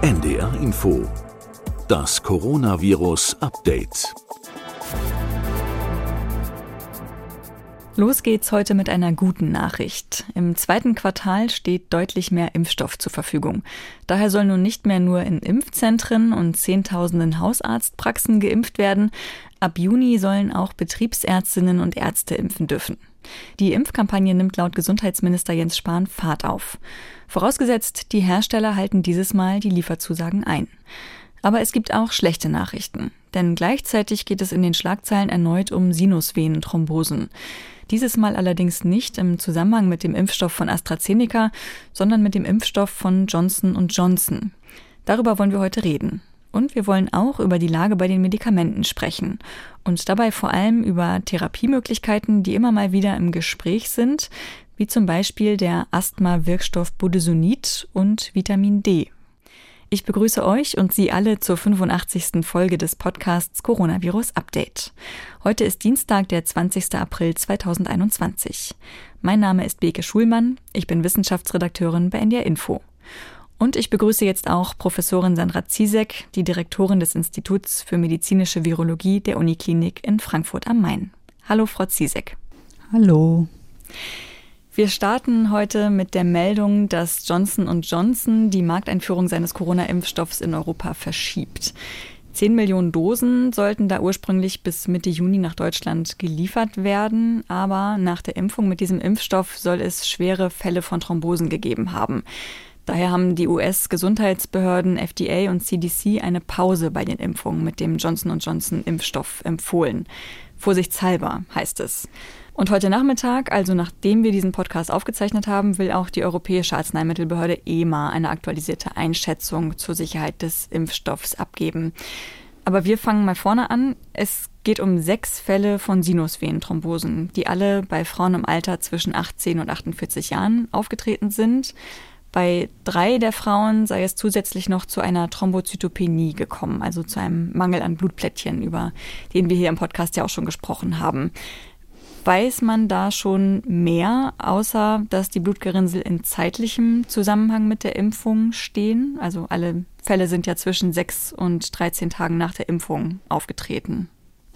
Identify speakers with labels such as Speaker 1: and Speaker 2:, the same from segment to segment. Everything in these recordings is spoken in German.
Speaker 1: NDR Info. Das Coronavirus-Update.
Speaker 2: Los geht's heute mit einer guten Nachricht. Im zweiten Quartal steht deutlich mehr Impfstoff zur Verfügung. Daher soll nun nicht mehr nur in Impfzentren und Zehntausenden Hausarztpraxen geimpft werden. Ab Juni sollen auch Betriebsärztinnen und Ärzte impfen dürfen. Die Impfkampagne nimmt laut Gesundheitsminister Jens Spahn Fahrt auf. Vorausgesetzt, die Hersteller halten dieses Mal die Lieferzusagen ein. Aber es gibt auch schlechte Nachrichten, denn gleichzeitig geht es in den Schlagzeilen erneut um Sinusvenenthrombosen. Dieses Mal allerdings nicht im Zusammenhang mit dem Impfstoff von AstraZeneca, sondern mit dem Impfstoff von Johnson & Johnson. Darüber wollen wir heute reden. Und wir wollen auch über die Lage bei den Medikamenten sprechen und dabei vor allem über Therapiemöglichkeiten, die immer mal wieder im Gespräch sind, wie zum Beispiel der Asthma-Wirkstoff Budesonid und Vitamin D. Ich begrüße euch und Sie alle zur 85. Folge des Podcasts Coronavirus Update. Heute ist Dienstag, der 20. April 2021. Mein Name ist Beke Schulmann, ich bin Wissenschaftsredakteurin bei NDR Info. Und ich begrüße jetzt auch Professorin Sandra Ziesek, die Direktorin des Instituts für medizinische Virologie der Uniklinik in Frankfurt am Main. Hallo, Frau Ziesek.
Speaker 3: Hallo.
Speaker 2: Wir starten heute mit der Meldung, dass Johnson & Johnson die Markteinführung seines Corona-Impfstoffs in Europa verschiebt. 10 Millionen Dosen sollten da ursprünglich bis Mitte Juni nach Deutschland geliefert werden, aber nach der Impfung mit diesem Impfstoff soll es schwere Fälle von Thrombosen gegeben haben. Daher haben die US-Gesundheitsbehörden FDA und CDC eine Pause bei den Impfungen mit dem Johnson & Johnson-Impfstoff empfohlen. Vorsichtshalber heißt es. Und heute Nachmittag, also nachdem wir diesen Podcast aufgezeichnet haben, will auch die Europäische Arzneimittelbehörde EMA eine aktualisierte Einschätzung zur Sicherheit des Impfstoffs abgeben. Aber wir fangen mal vorne an. Es geht um 6 Fälle von Sinusvenenthrombosen, die alle bei Frauen im Alter zwischen 18 und 48 Jahren aufgetreten sind. Bei 3 der Frauen sei es zusätzlich noch zu einer Thrombozytopenie gekommen, also zu einem Mangel an Blutplättchen, über den wir hier im Podcast ja auch schon gesprochen haben. Weiß man da schon mehr, außer dass die Blutgerinnsel in zeitlichem Zusammenhang mit der Impfung stehen? Also alle Fälle sind ja zwischen 6 und 13 Tagen nach der Impfung aufgetreten.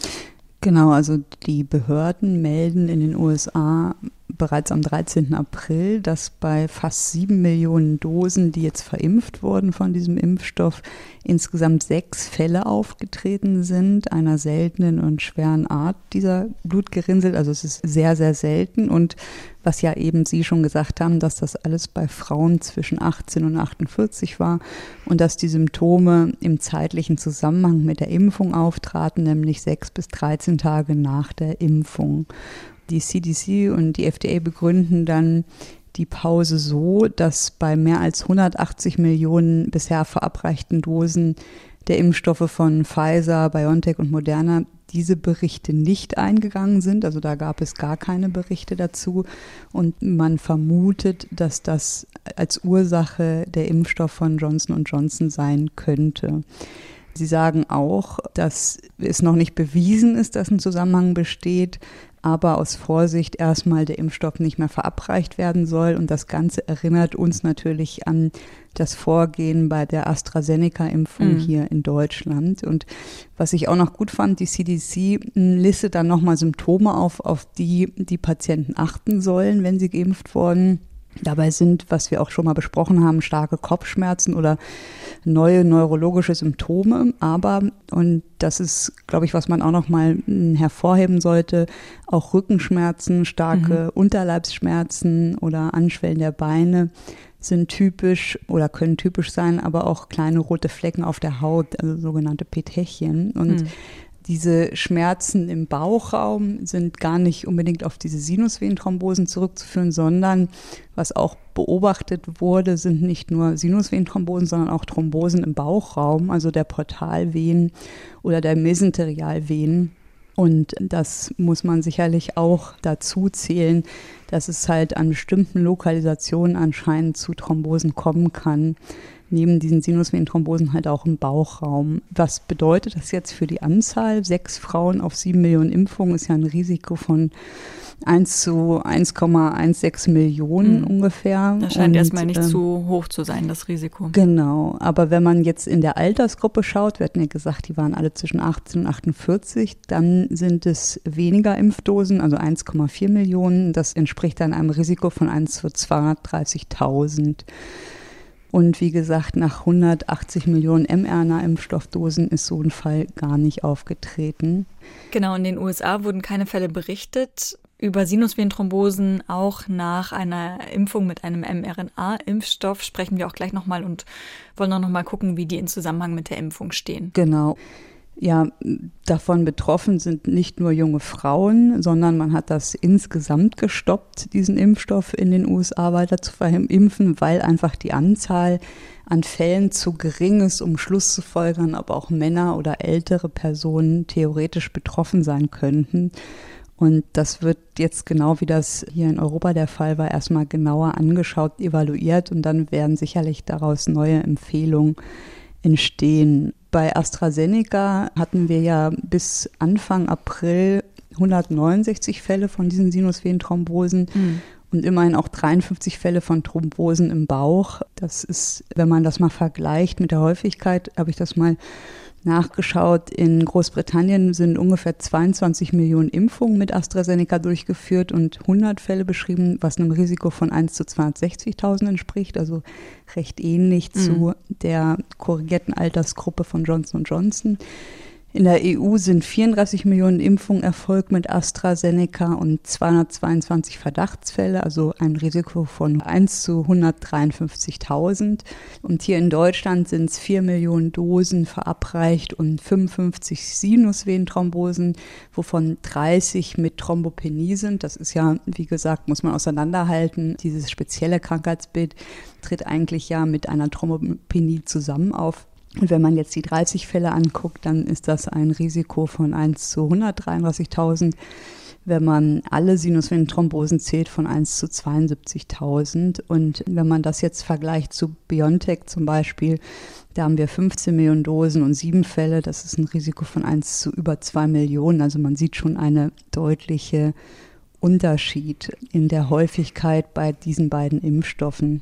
Speaker 3: Genau, also die Behörden melden in den USA bereits am 13. April, dass bei fast 7 Millionen Dosen, die jetzt verimpft wurden von diesem Impfstoff, insgesamt 6 Fälle aufgetreten sind, einer seltenen und schweren Art dieser Blutgerinnsel. Also es ist sehr, sehr selten und was ja eben Sie schon gesagt haben, dass das alles bei Frauen zwischen 18 und 48 war und dass die Symptome im zeitlichen Zusammenhang mit der Impfung auftraten, nämlich 6 bis 13 Tage nach der Impfung. Die CDC und die FDA begründen dann die Pause so, dass bei mehr als 180 Millionen bisher verabreichten Dosen der Impfstoffe von Pfizer, BioNTech und Moderna diese Berichte nicht eingegangen sind. Also da gab es gar keine Berichte dazu. Und man vermutet, dass das als Ursache der Impfstoff von Johnson & Johnson sein könnte. Sie sagen auch, dass es noch nicht bewiesen ist, dass ein Zusammenhang besteht, aber aus Vorsicht erstmal der Impfstoff nicht mehr verabreicht werden soll. Und das Ganze erinnert uns natürlich an das Vorgehen bei der AstraZeneca-Impfung hier in Deutschland. Und was ich auch noch gut fand, die CDC listet dann nochmal Symptome auf die die Patienten achten sollen, wenn sie geimpft wurden. Dabei sind, was wir auch schon mal besprochen haben, starke Kopfschmerzen oder neue neurologische Symptome. Aber, und das ist, glaube ich, was man auch noch mal hervorheben sollte, auch Rückenschmerzen, starke Unterleibsschmerzen oder Anschwellen der Beine sind typisch oder können typisch sein, aber auch kleine rote Flecken auf der Haut, also sogenannte Petechien. Und diese Schmerzen im Bauchraum sind gar nicht unbedingt auf diese Sinusvenenthrombosen zurückzuführen, sondern was auch beobachtet wurde, sind nicht nur Sinusvenenthrombosen, sondern auch Thrombosen im Bauchraum, also der Portalvenen oder der Mesenterialvenen. Und das muss man sicherlich auch dazu zählen, dass es halt an bestimmten Lokalisationen anscheinend zu Thrombosen kommen kann. neben diesen Sinusvenenthrombosen halt auch im Bauchraum. Was bedeutet das jetzt für die Anzahl? 6 Frauen auf 7 Millionen Impfungen ist ja ein Risiko von 1 zu 1,16 Millionen ungefähr.
Speaker 2: Das scheint erstmal nicht zu hoch zu sein, das Risiko.
Speaker 3: Genau, aber wenn man jetzt in der Altersgruppe schaut, wir hatten ja gesagt, die waren alle zwischen 18 und 48, dann sind es weniger Impfdosen, also 1,4 Millionen. Das entspricht dann einem Risiko von 1 zu 230.000. Und wie gesagt, nach 180 Millionen mRNA-Impfstoffdosen ist so ein Fall gar nicht aufgetreten.
Speaker 2: Genau, in den USA wurden keine Fälle berichtet über Sinusvenenthrombosen. Auch nach einer Impfung mit einem mRNA-Impfstoff sprechen wir auch gleich nochmal und wollen auch nochmal gucken, wie die in Zusammenhang mit der Impfung stehen.
Speaker 3: Genau. Ja, davon betroffen sind nicht nur junge Frauen, sondern man hat das insgesamt gestoppt, diesen Impfstoff in den USA weiter zu verimpfen, weil einfach die Anzahl an Fällen zu gering ist, um Schluss zu folgern, ob auch Männer oder ältere Personen theoretisch betroffen sein könnten. Und das wird jetzt genau wie das hier in Europa der Fall war, erstmal genauer angeschaut, evaluiert und dann werden sicherlich daraus neue Empfehlungen entstehen. Bei AstraZeneca hatten wir ja bis Anfang April 169 Fälle von diesen Sinusvenenthrombosen und immerhin auch 53 Fälle von Thrombosen im Bauch. Das ist, wenn man das mal vergleicht mit der Häufigkeit, habe ich das mal nachgeschaut. In Großbritannien sind ungefähr 22 Millionen Impfungen mit AstraZeneca durchgeführt und 100 Fälle beschrieben, was einem Risiko von 1 zu 260.000 entspricht, also recht ähnlich zu der korrigierten Altersgruppe von Johnson & Johnson. In der EU sind 34 Millionen Impfungen erfolgt mit AstraZeneca und 222 Verdachtsfälle, also ein Risiko von 1 zu 153.000. Und hier in Deutschland sind es 4 Millionen Dosen verabreicht und 55 Sinusvenenthrombosen, wovon 30 mit Thrombopenie sind. Das ist ja, wie gesagt, muss man auseinanderhalten. Dieses spezielle Krankheitsbild tritt eigentlich ja mit einer Thrombopenie zusammen auf. Und wenn man jetzt die 30 Fälle anguckt, dann ist das ein Risiko von 1 zu 133.000. Wenn man alle Sinusvenenthrombosen zählt, von 1 zu 72.000. Und wenn man das jetzt vergleicht zu BioNTech zum Beispiel, da haben wir 15 Millionen Dosen und 7 Fälle. Das ist ein Risiko von 1 zu über 2 Millionen. Also man sieht schon eine deutliche Unterschied in der Häufigkeit bei diesen beiden Impfstoffen.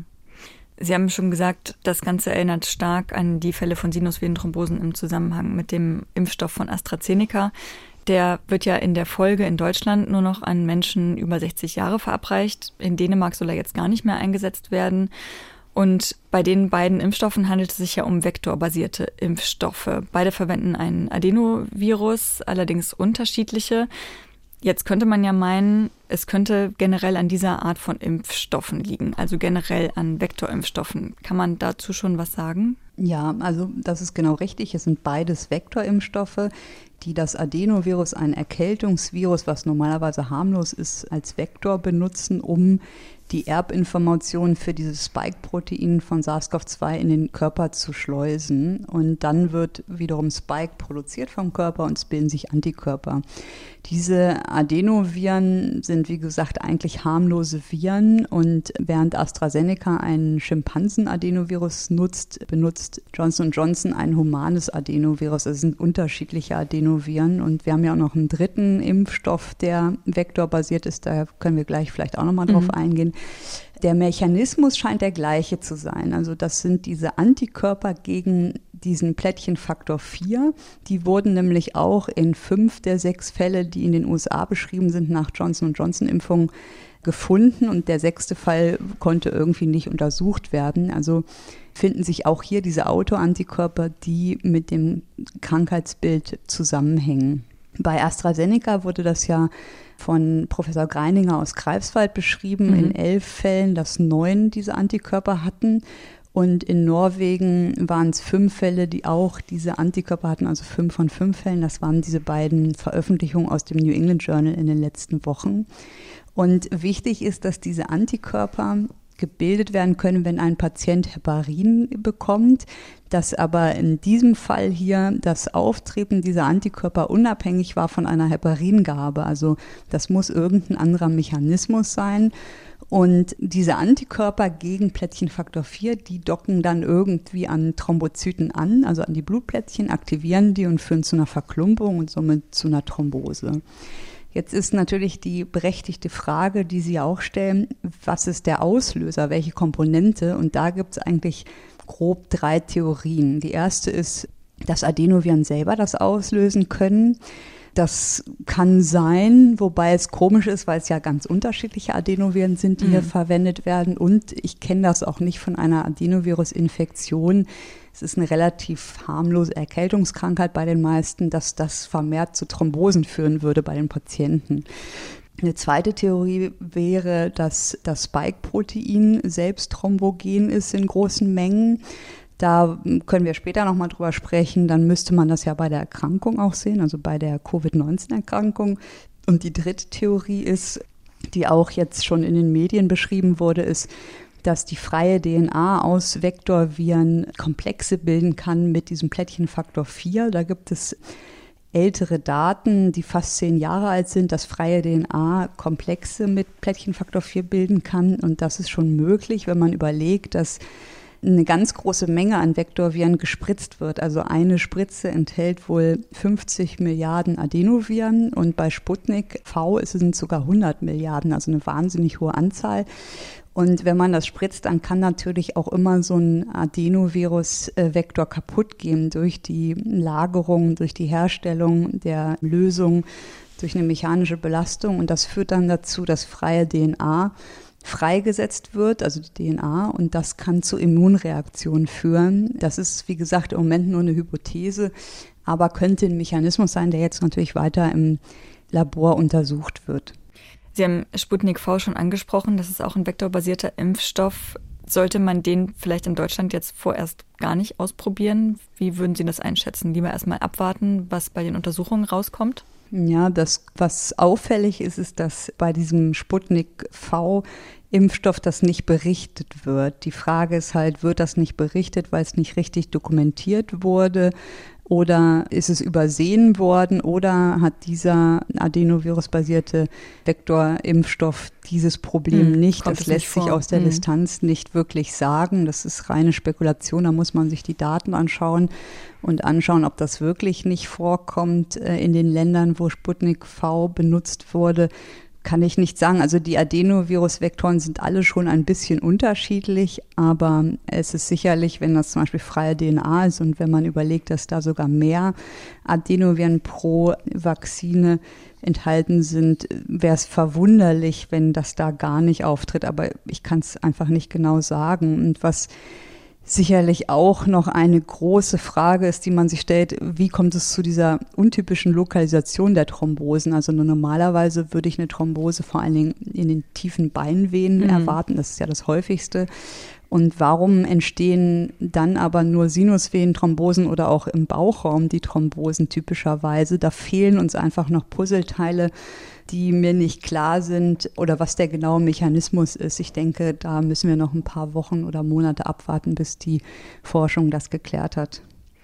Speaker 2: Sie haben schon gesagt, das Ganze erinnert stark an die Fälle von Sinusvenenthrombosen im Zusammenhang mit dem Impfstoff von AstraZeneca. Der wird ja in der Folge in Deutschland nur noch an Menschen über 60 Jahre verabreicht. In Dänemark soll er jetzt gar nicht mehr eingesetzt werden. Und bei den beiden Impfstoffen handelt es sich ja um vektorbasierte Impfstoffe. Beide verwenden ein Adenovirus, allerdings unterschiedliche. Jetzt könnte man ja meinen, es könnte generell an dieser Art von Impfstoffen liegen, also generell an Vektorimpfstoffen. Kann man dazu schon was sagen?
Speaker 3: Ja, also das ist genau richtig. Es sind beides Vektorimpfstoffe, die das Adenovirus, ein Erkältungsvirus, was normalerweise harmlos ist, als Vektor benutzen, um die Erbinformationen für dieses Spike-Protein von SARS-CoV-2 in den Körper zu schleusen. Und dann wird wiederum Spike produziert vom Körper und es bilden sich Antikörper. Diese Adenoviren sind, wie gesagt, eigentlich harmlose Viren. Und während AstraZeneca einen Schimpansen-Adenovirus nutzt, benutzt Johnson & Johnson ein humanes Adenovirus. Es sind unterschiedliche Adenoviren. Und wir haben ja auch noch einen dritten Impfstoff, der vektorbasiert ist. Da können wir gleich vielleicht auch nochmal drauf eingehen. Der Mechanismus scheint der gleiche zu sein. Also das sind diese Antikörper gegen diesen Plättchenfaktor 4. Die wurden nämlich auch in 5 der 6 Fälle, die in den USA beschrieben sind, nach Johnson & Johnson-Impfung gefunden. Und der 6. Fall konnte irgendwie nicht untersucht werden. Also finden sich auch hier diese Autoantikörper, die mit dem Krankheitsbild zusammenhängen. Bei AstraZeneca wurde das ja von Professor Greininger aus Greifswald beschrieben, in 11 Fällen, dass 9 diese Antikörper hatten. Und in Norwegen waren es 5 Fälle, die auch diese Antikörper hatten, also 5 von 5 Fällen. Das waren diese beiden Veröffentlichungen aus dem New England Journal in den letzten Wochen. Und wichtig ist, dass diese Antikörper gebildet werden können, wenn ein Patient Heparin bekommt, dass aber in diesem Fall hier das Auftreten dieser Antikörper unabhängig war von einer Heparingabe. Also das muss irgendein anderer Mechanismus sein. Und diese Antikörper gegen Plättchenfaktor 4, die docken dann irgendwie an Thrombozyten an, also an die Blutplättchen, aktivieren die und führen zu einer Verklumpung und somit zu einer Thrombose. Jetzt ist natürlich die berechtigte Frage, die Sie auch stellen, was ist der Auslöser, welche Komponente? Und da gibt es eigentlich grob 3 Theorien. Die erste ist, dass Adenoviren selber das auslösen können. Das kann sein, wobei es komisch ist, weil es ja ganz unterschiedliche Adenoviren sind, die hier verwendet werden. Und ich kenne das auch nicht von einer Adenovirus-Infektion. Es ist eine relativ harmlose Erkältungskrankheit bei den meisten, dass das vermehrt zu Thrombosen führen würde bei den Patienten. Eine zweite Theorie wäre, dass das Spike-Protein selbst thrombogen ist in großen Mengen. Da können wir später nochmal drüber sprechen. Dann müsste man das ja bei der Erkrankung auch sehen, also bei der Covid-19-Erkrankung. Und die dritte Theorie ist, die auch jetzt schon in den Medien beschrieben wurde, ist, dass die freie DNA aus Vektorviren Komplexe bilden kann mit diesem Plättchenfaktor 4. Da gibt es ältere Daten, die fast 10 Jahre alt sind, dass freie DNA Komplexe mit Plättchenfaktor 4 bilden kann. Und das ist schon möglich, wenn man überlegt, dass eine ganz große Menge an Vektorviren gespritzt wird. Also eine Spritze enthält wohl 50 Milliarden Adenoviren und bei Sputnik V sind es sogar 100 Milliarden, also eine wahnsinnig hohe Anzahl. Und wenn man das spritzt, dann kann natürlich auch immer so ein Adenovirus-Vektor kaputt gehen durch die Lagerung, durch die Herstellung der Lösung, durch eine mechanische Belastung. Und das führt dann dazu, dass freie DNA freigesetzt wird, also die DNA, und das kann zu Immunreaktionen führen. Das ist, wie gesagt, im Moment nur eine Hypothese, aber könnte ein Mechanismus sein, der jetzt natürlich weiter im Labor untersucht wird.
Speaker 2: Sie haben Sputnik V schon angesprochen, das ist auch ein vektorbasierter Impfstoff. Sollte man den vielleicht in Deutschland jetzt vorerst gar nicht ausprobieren? Wie würden Sie das einschätzen? Lieber erstmal abwarten, was bei den Untersuchungen rauskommt?
Speaker 3: Ja, was auffällig ist, ist, dass bei diesem Sputnik V-Impfstoff das nicht berichtet wird. Die Frage ist halt, wird das nicht berichtet, weil es nicht richtig dokumentiert wurde? Oder ist es übersehen worden oder hat dieser Adenovirus-basierte Vektorimpfstoff dieses Problem nicht? Das lässt sich aus der Distanz nicht wirklich sagen. Das ist reine Spekulation. Da muss man sich die Daten anschauen und anschauen, ob das wirklich nicht vorkommt in den Ländern, wo Sputnik V benutzt wurde. Kann ich nicht sagen. Also die Adenovirus-Vektoren sind alle schon ein bisschen unterschiedlich, aber es ist sicherlich, wenn das zum Beispiel freie DNA ist und wenn man überlegt, dass da sogar mehr Adenoviren pro Vakzine enthalten sind, wäre es verwunderlich, wenn das da gar nicht auftritt. Aber ich kann es einfach nicht genau sagen. Und was sicherlich auch noch eine große Frage ist, die man sich stellt, wie kommt es zu dieser untypischen Lokalisation der Thrombosen? Also normalerweise würde ich eine Thrombose vor allen Dingen in den tiefen Beinvenen erwarten, das ist ja das häufigste. Und warum entstehen dann aber nur Sinusvenenthrombosen oder auch im Bauchraum die Thrombosen typischerweise? Da fehlen uns einfach noch Puzzleteile, die mir nicht klar sind oder was der genaue Mechanismus ist. Ich denke, da müssen wir noch ein paar Wochen oder Monate abwarten, bis die Forschung das geklärt hat.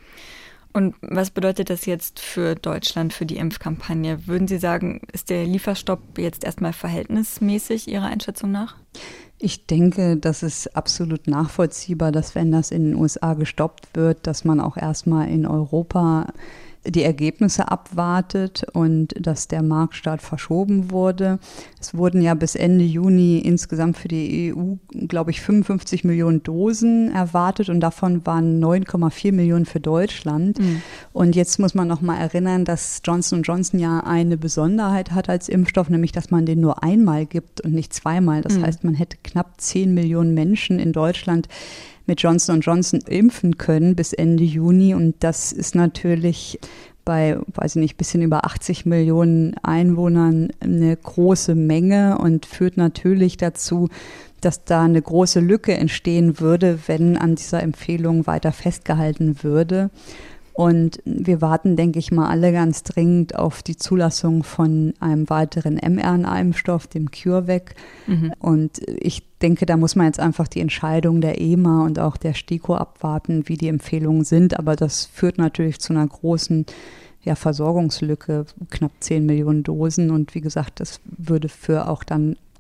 Speaker 2: Und was bedeutet das jetzt für Deutschland, für die Impfkampagne? Würden Sie sagen, ist der Lieferstopp jetzt erstmal verhältnismäßig Ihrer Einschätzung nach?
Speaker 3: Ich denke, das ist absolut nachvollziehbar, dass wenn das in den USA gestoppt wird, dass man auch erstmal in Europa die Ergebnisse abwartet und dass der Marktstart verschoben wurde. Es wurden ja bis Ende Juni insgesamt für die EU, glaube ich, 55 Millionen Dosen erwartet und davon waren 9,4 Millionen für Deutschland. Und jetzt muss man noch mal erinnern, dass Johnson & Johnson ja eine Besonderheit hat als Impfstoff, nämlich dass man den nur einmal gibt und nicht zweimal. Das heißt, man hätte knapp 10 Millionen Menschen in Deutschland mit Johnson & Johnson impfen können bis Ende Juni. Und das ist natürlich bei, weiß ich nicht, bisschen über 80 Millionen Einwohnern eine große Menge und führt natürlich dazu, dass da eine große Lücke entstehen würde, wenn an dieser Empfehlung weiter festgehalten würde. Und wir warten, denke ich mal, alle ganz dringend auf die Zulassung von einem weiteren mRNA-Impfstoff, dem CureVac. Und ich denke, da muss man jetzt einfach die Entscheidung der EMA und auch der STIKO abwarten, wie die Empfehlungen sind. Aber das führt natürlich zu einer großen Versorgungslücke, knapp 10 Millionen Dosen. Und wie gesagt, das würde für auch dann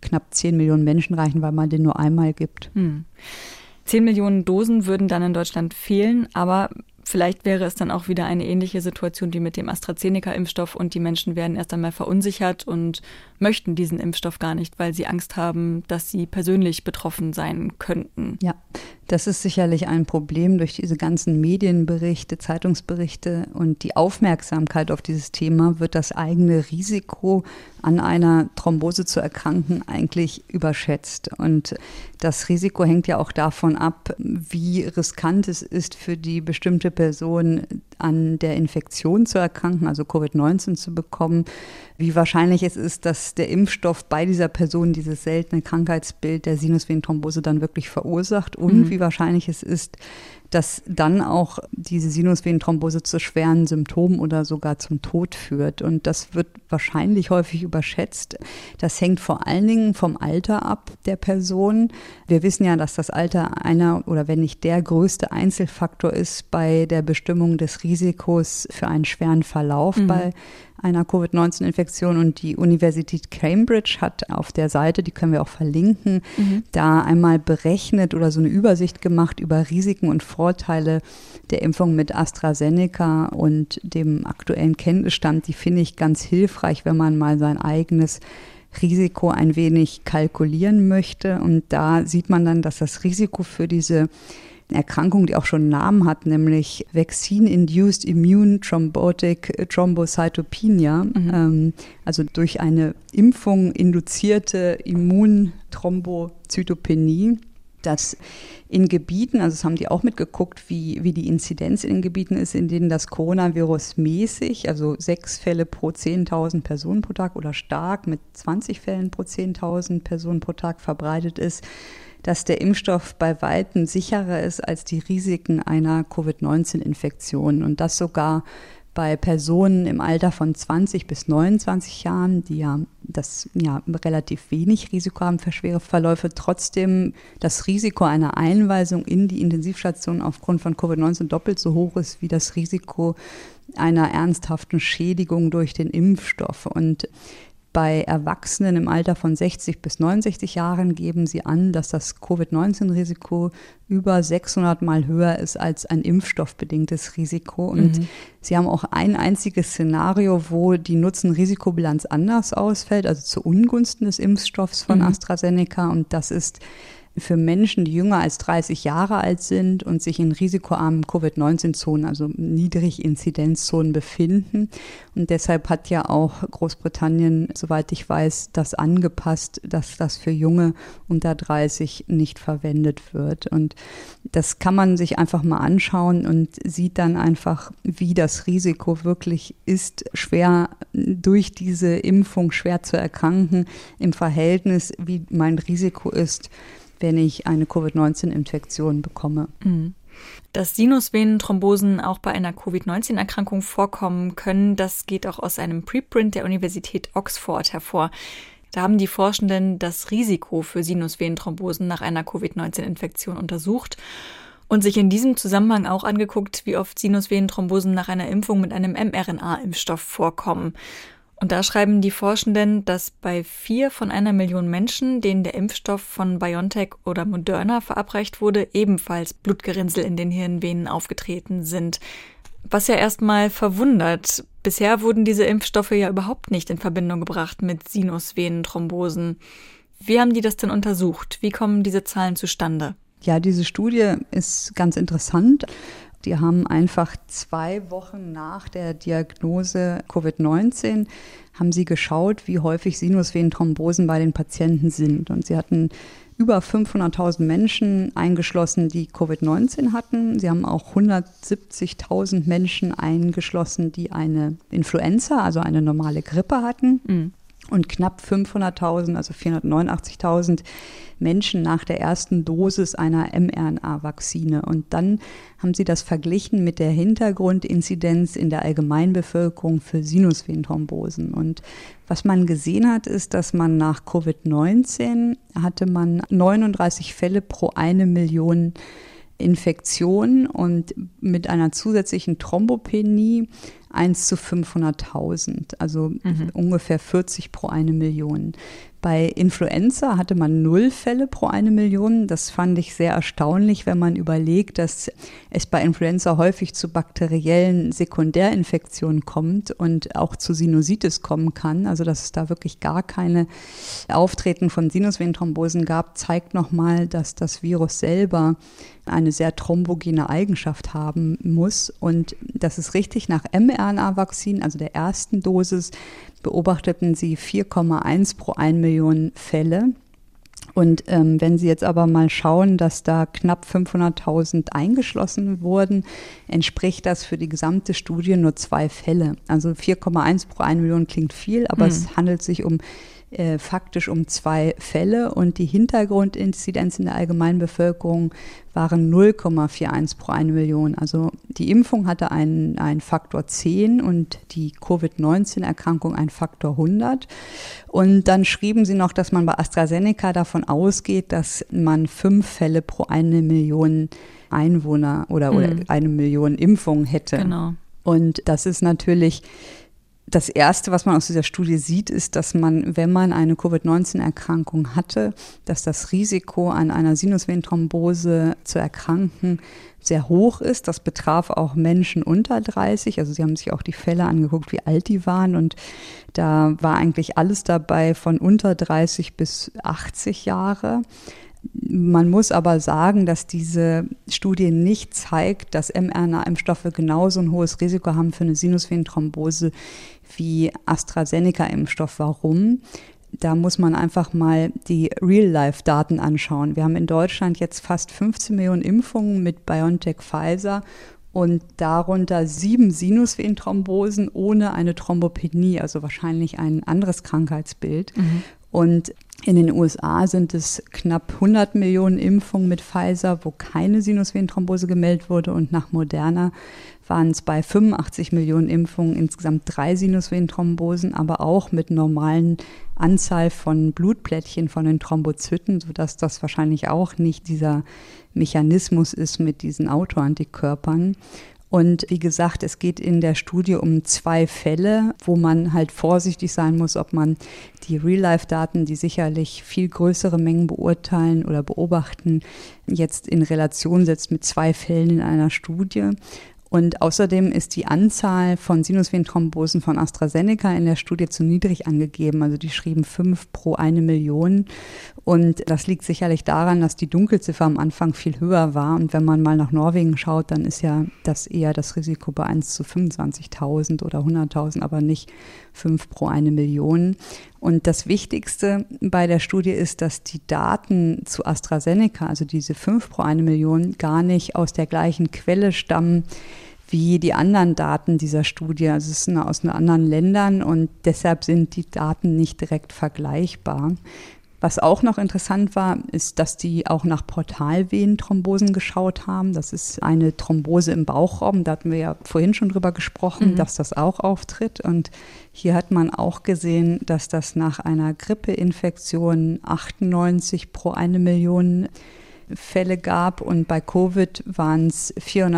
Speaker 3: knapp 10 Millionen Menschen reichen, weil man den nur einmal gibt.
Speaker 2: 10 Millionen Dosen würden dann in Deutschland fehlen, aber vielleicht wäre es dann auch wieder eine ähnliche Situation wie mit dem AstraZeneca-Impfstoff und die Menschen werden erst einmal verunsichert und möchten diesen Impfstoff gar nicht, weil sie Angst haben, dass sie persönlich betroffen sein könnten.
Speaker 3: Ja, das ist sicherlich ein Problem durch diese ganzen Medienberichte, Zeitungsberichte und die Aufmerksamkeit auf dieses Thema wird das eigene Risiko, an einer Thrombose zu erkranken, eigentlich überschätzt. Und das Risiko hängt ja auch davon ab, wie riskant es ist für die bestimmte Person, an der Infektion zu erkranken, also Covid-19 zu bekommen, wie wahrscheinlich es ist, dass der Impfstoff bei dieser Person dieses seltene Krankheitsbild der Sinusvenenthrombose dann wirklich verursacht und wie wahrscheinlich es ist, dass dann auch diese Sinusvenenthrombose zu schweren Symptomen oder sogar zum Tod führt. Und das wird wahrscheinlich häufig überschätzt. Das hängt vor allen Dingen vom Alter ab der Person. Wir wissen ja, dass das Alter einer oder wenn nicht der größte Einzelfaktor ist bei der Bestimmung des Risikos für einen schweren Verlauf bei einer Covid-19-Infektion. Und die Universität Cambridge hat auf der Seite, die können wir auch verlinken, da einmal berechnet oder so eine Übersicht gemacht über Risiken und Vorteile der Impfung mit AstraZeneca und dem aktuellen Kenntnisstand. Die finde ich ganz hilfreich, wenn man mal sein eigenes Risiko ein wenig kalkulieren möchte. Und da sieht man dann, dass das Risiko für diese Erkrankung, die auch schon einen Namen hat, nämlich Vaccine-Induced Immune Thrombotic Thrombocytopenia, also durch eine Impfung induzierte Immunthrombozytopenie, das in Gebieten, also das haben die auch mitgeguckt, wie die Inzidenz in den Gebieten ist, in denen das Coronavirus mäßig, also 6 Fälle pro 10.000 Personen pro Tag oder stark mit 20 Fällen pro 10.000 Personen pro Tag verbreitet ist, dass der Impfstoff bei weitem sicherer ist als die Risiken einer Covid-19-Infektion und das sogar bei Personen im Alter von 20 bis 29 Jahren, die relativ wenig Risiko haben für schwere Verläufe, trotzdem das Risiko einer Einweisung in die Intensivstation aufgrund von Covid-19 doppelt so hoch ist wie das Risiko einer ernsthaften Schädigung durch den Impfstoff. Und bei Erwachsenen im Alter von 60 bis 69 Jahren geben sie an, dass das Covid-19-Risiko über 600 Mal höher ist als ein impfstoffbedingtes Risiko. Und sie haben auch ein einziges Szenario, wo die Nutzen-Risikobilanz anders ausfällt, also zu Ungunsten des Impfstoffs von AstraZeneca. Und das ist für Menschen, die jünger als 30 Jahre alt sind und sich in risikoarmen Covid-19-Zonen, also Niedriginzidenzzonen befinden. Und deshalb hat ja auch Großbritannien, soweit ich weiß, das angepasst, dass das für Junge unter 30 nicht verwendet wird. Und das kann man sich einfach mal anschauen und sieht dann einfach, wie das Risiko wirklich ist, schwer durch diese Impfung schwer zu erkranken im Verhältnis, wie mein Risiko ist, wenn ich eine Covid-19-Infektion bekomme.
Speaker 2: Dass Sinusvenenthrombosen auch bei einer Covid-19-Erkrankung vorkommen können, das geht auch aus einem Preprint der Universität Oxford hervor. Da haben die Forschenden das Risiko für Sinusvenenthrombosen nach einer Covid-19-Infektion untersucht und sich in diesem Zusammenhang auch angeguckt, wie oft Sinusvenenthrombosen nach einer Impfung mit einem mRNA-Impfstoff vorkommen. Und da schreiben die Forschenden, dass bei 4 von 1 Million Menschen, denen der Impfstoff von BioNTech oder Moderna verabreicht wurde, ebenfalls Blutgerinnsel in den Hirnvenen aufgetreten sind. Was ja erstmal verwundert. Bisher wurden diese Impfstoffe ja überhaupt nicht in Verbindung gebracht mit Sinusvenenthrombosen. Wie haben die das denn untersucht? Wie kommen diese Zahlen zustande?
Speaker 3: Ja, diese Studie ist ganz interessant. Die haben einfach 2 Wochen nach der Diagnose Covid-19 haben sie geschaut, wie häufig Sinusvenenthrombosen bei den Patienten sind. Und sie hatten über 500.000 Menschen eingeschlossen, die Covid-19 hatten. Sie haben auch 170.000 Menschen eingeschlossen, die eine Influenza, also eine normale Grippe hatten. Und knapp 500.000, also 489.000 Menschen nach der ersten Dosis einer mRNA-Vakzine. Und dann haben sie das verglichen mit der Hintergrundinzidenz in der Allgemeinbevölkerung für Sinusvenenthrombosen. Und was man gesehen hat, ist, dass man nach Covid-19 hatte man 39 Fälle pro 1 Million Infektionen und mit einer zusätzlichen Thrombopenie 1 zu 500.000, also ungefähr 40 pro 1 Million. Bei Influenza hatte man 0 Fälle pro 1 Million. Das fand ich sehr erstaunlich, wenn man überlegt, dass es bei Influenza häufig zu bakteriellen Sekundärinfektionen kommt und auch zu Sinusitis kommen kann. Also dass es da wirklich gar keine Auftreten von Sinusvenenthrombosen gab, zeigt nochmal, dass das Virus selber eine sehr thrombogene Eigenschaft haben muss. Und das ist richtig, nach mRNA-Vakzin, also der ersten Dosis, beobachteten sie 4,1 pro 1 Million Fälle. Und wenn Sie jetzt aber mal schauen, dass da knapp 500.000 eingeschlossen wurden, entspricht das für die gesamte Studie nur 2 Fälle. Also 4,1 pro 1 Million klingt viel, aber es handelt sich faktisch um 2 Fälle und die Hintergrundinzidenz in der Allgemeinbevölkerung waren 0,41 pro 1 Million. Also die Impfung hatte einen Faktor 10 und die Covid-19-Erkrankung einen Faktor 100. Und dann schrieben sie noch, dass man bei AstraZeneca davon ausgeht, dass man 5 Fälle pro 1 Million Einwohner oder 1 Million Impfungen hätte.
Speaker 2: Genau.
Speaker 3: Und das ist natürlich das Erste, was man aus dieser Studie sieht, ist, dass man, wenn man eine Covid-19-Erkrankung hatte, dass das Risiko, an einer Sinusvenenthrombose zu erkranken, sehr hoch ist. Das betraf auch Menschen unter 30. Also sie haben sich auch die Fälle angeguckt, wie alt die waren. Und da war eigentlich alles dabei von unter 30 bis 80 Jahre. Man muss aber sagen, dass diese Studie nicht zeigt, dass mRNA-Impfstoffe genauso ein hohes Risiko haben für eine Sinusvenenthrombose wie AstraZeneca-Impfstoff. Warum? Da muss man einfach mal die Real-Life-Daten anschauen. Wir haben in Deutschland jetzt fast 15 Millionen Impfungen mit BioNTech Pfizer und darunter 7 Sinusvenenthrombosen ohne eine Thrombopenie, also wahrscheinlich ein anderes Krankheitsbild. Und in den USA sind es knapp 100 Millionen Impfungen mit Pfizer, wo keine Sinusvenenthrombose gemeldet wurde. Und nach Moderna waren es bei 85 Millionen Impfungen insgesamt 3 Sinusvenenthrombosen, aber auch mit normalen Anzahl von Blutplättchen von den Thrombozyten, sodass das wahrscheinlich auch nicht dieser Mechanismus ist mit diesen Autoantikörpern. Und wie gesagt, es geht in der Studie um 2 Fälle, wo man halt vorsichtig sein muss, ob man die Real-Life-Daten, die sicherlich viel größere Mengen beurteilen oder beobachten, jetzt in Relation setzt mit 2 Fällen in einer Studie. Und außerdem ist die Anzahl von Sinusvenenthrombosen von AstraZeneca in der Studie zu niedrig angegeben. Also die schrieben 5 pro 1 Million. Und das liegt sicherlich daran, dass die Dunkelziffer am Anfang viel höher war. Und wenn man mal nach Norwegen schaut, dann ist ja das eher das Risiko bei 1 zu 25.000 oder 100.000, aber nicht 5 pro 1 Million. Und das Wichtigste bei der Studie ist, dass die Daten zu AstraZeneca, also diese 5 pro 1 Million, gar nicht aus der gleichen Quelle stammen wie die anderen Daten dieser Studie. Also es sind aus anderen Ländern und deshalb sind die Daten nicht direkt vergleichbar. Was auch noch interessant war, ist, dass die auch nach Portalvenenthrombosen geschaut haben. Das ist eine Thrombose im Bauchraum. Da hatten wir ja vorhin schon drüber gesprochen, dass das auch auftritt. Und hier hat man auch gesehen, dass das nach einer Grippeinfektion 98 pro 1 Million Fälle gab und bei Covid waren es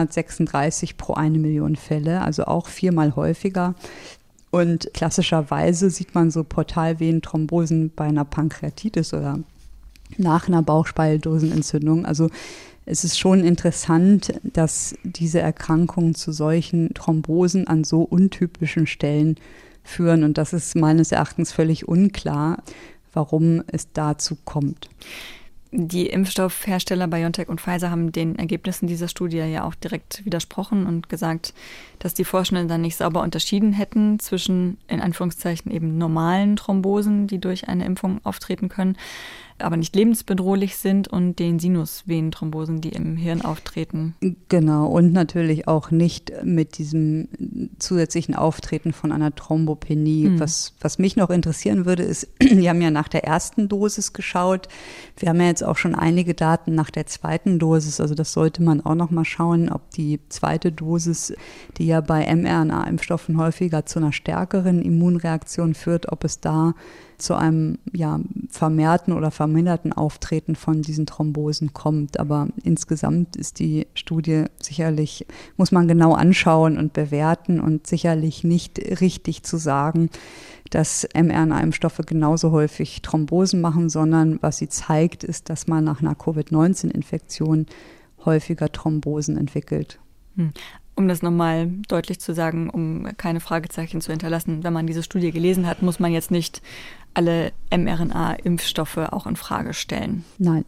Speaker 3: 436 pro 1 Million Fälle, also auch 4-mal häufiger. Und klassischerweise sieht man so Portalvenenthrombosen bei einer Pankreatitis oder nach einer Bauchspeicheldrüsenentzündung. Also es ist schon interessant, dass diese Erkrankungen zu solchen Thrombosen an so untypischen Stellen führen. Und das ist meines Erachtens völlig unklar, warum es dazu kommt.
Speaker 2: Die Impfstoffhersteller BioNTech und Pfizer haben den Ergebnissen dieser Studie ja auch direkt widersprochen und gesagt, dass die Forschenden dann nicht sauber unterschieden hätten zwischen, in Anführungszeichen, eben normalen Thrombosen, die durch eine Impfung auftreten können, aber nicht lebensbedrohlich sind, und den Sinusvenenthrombosen, die im Hirn auftreten.
Speaker 3: Genau, und natürlich auch nicht mit diesem zusätzlichen Auftreten von einer Thrombopenie. Was mich noch interessieren würde, ist, wir haben ja nach der ersten Dosis geschaut. Wir haben ja jetzt auch schon einige Daten nach der zweiten Dosis. Also das sollte man auch noch mal schauen, ob die zweite Dosis, die ja bei mRNA-Impfstoffen häufiger zu einer stärkeren Immunreaktion führt, ob es da zu einem vermehrten oder verminderten Auftreten von diesen Thrombosen kommt. Aber insgesamt ist die Studie sicherlich, muss man genau anschauen und bewerten und sicherlich nicht richtig zu sagen, dass mRNA-Impfstoffe genauso häufig Thrombosen machen, sondern was sie zeigt, ist, dass man nach einer Covid-19-Infektion häufiger Thrombosen entwickelt.
Speaker 2: Um das nochmal deutlich zu sagen, um keine Fragezeichen zu hinterlassen, wenn man diese Studie gelesen hat, muss man jetzt nicht alle mRNA-Impfstoffe auch in Frage stellen.
Speaker 3: Nein.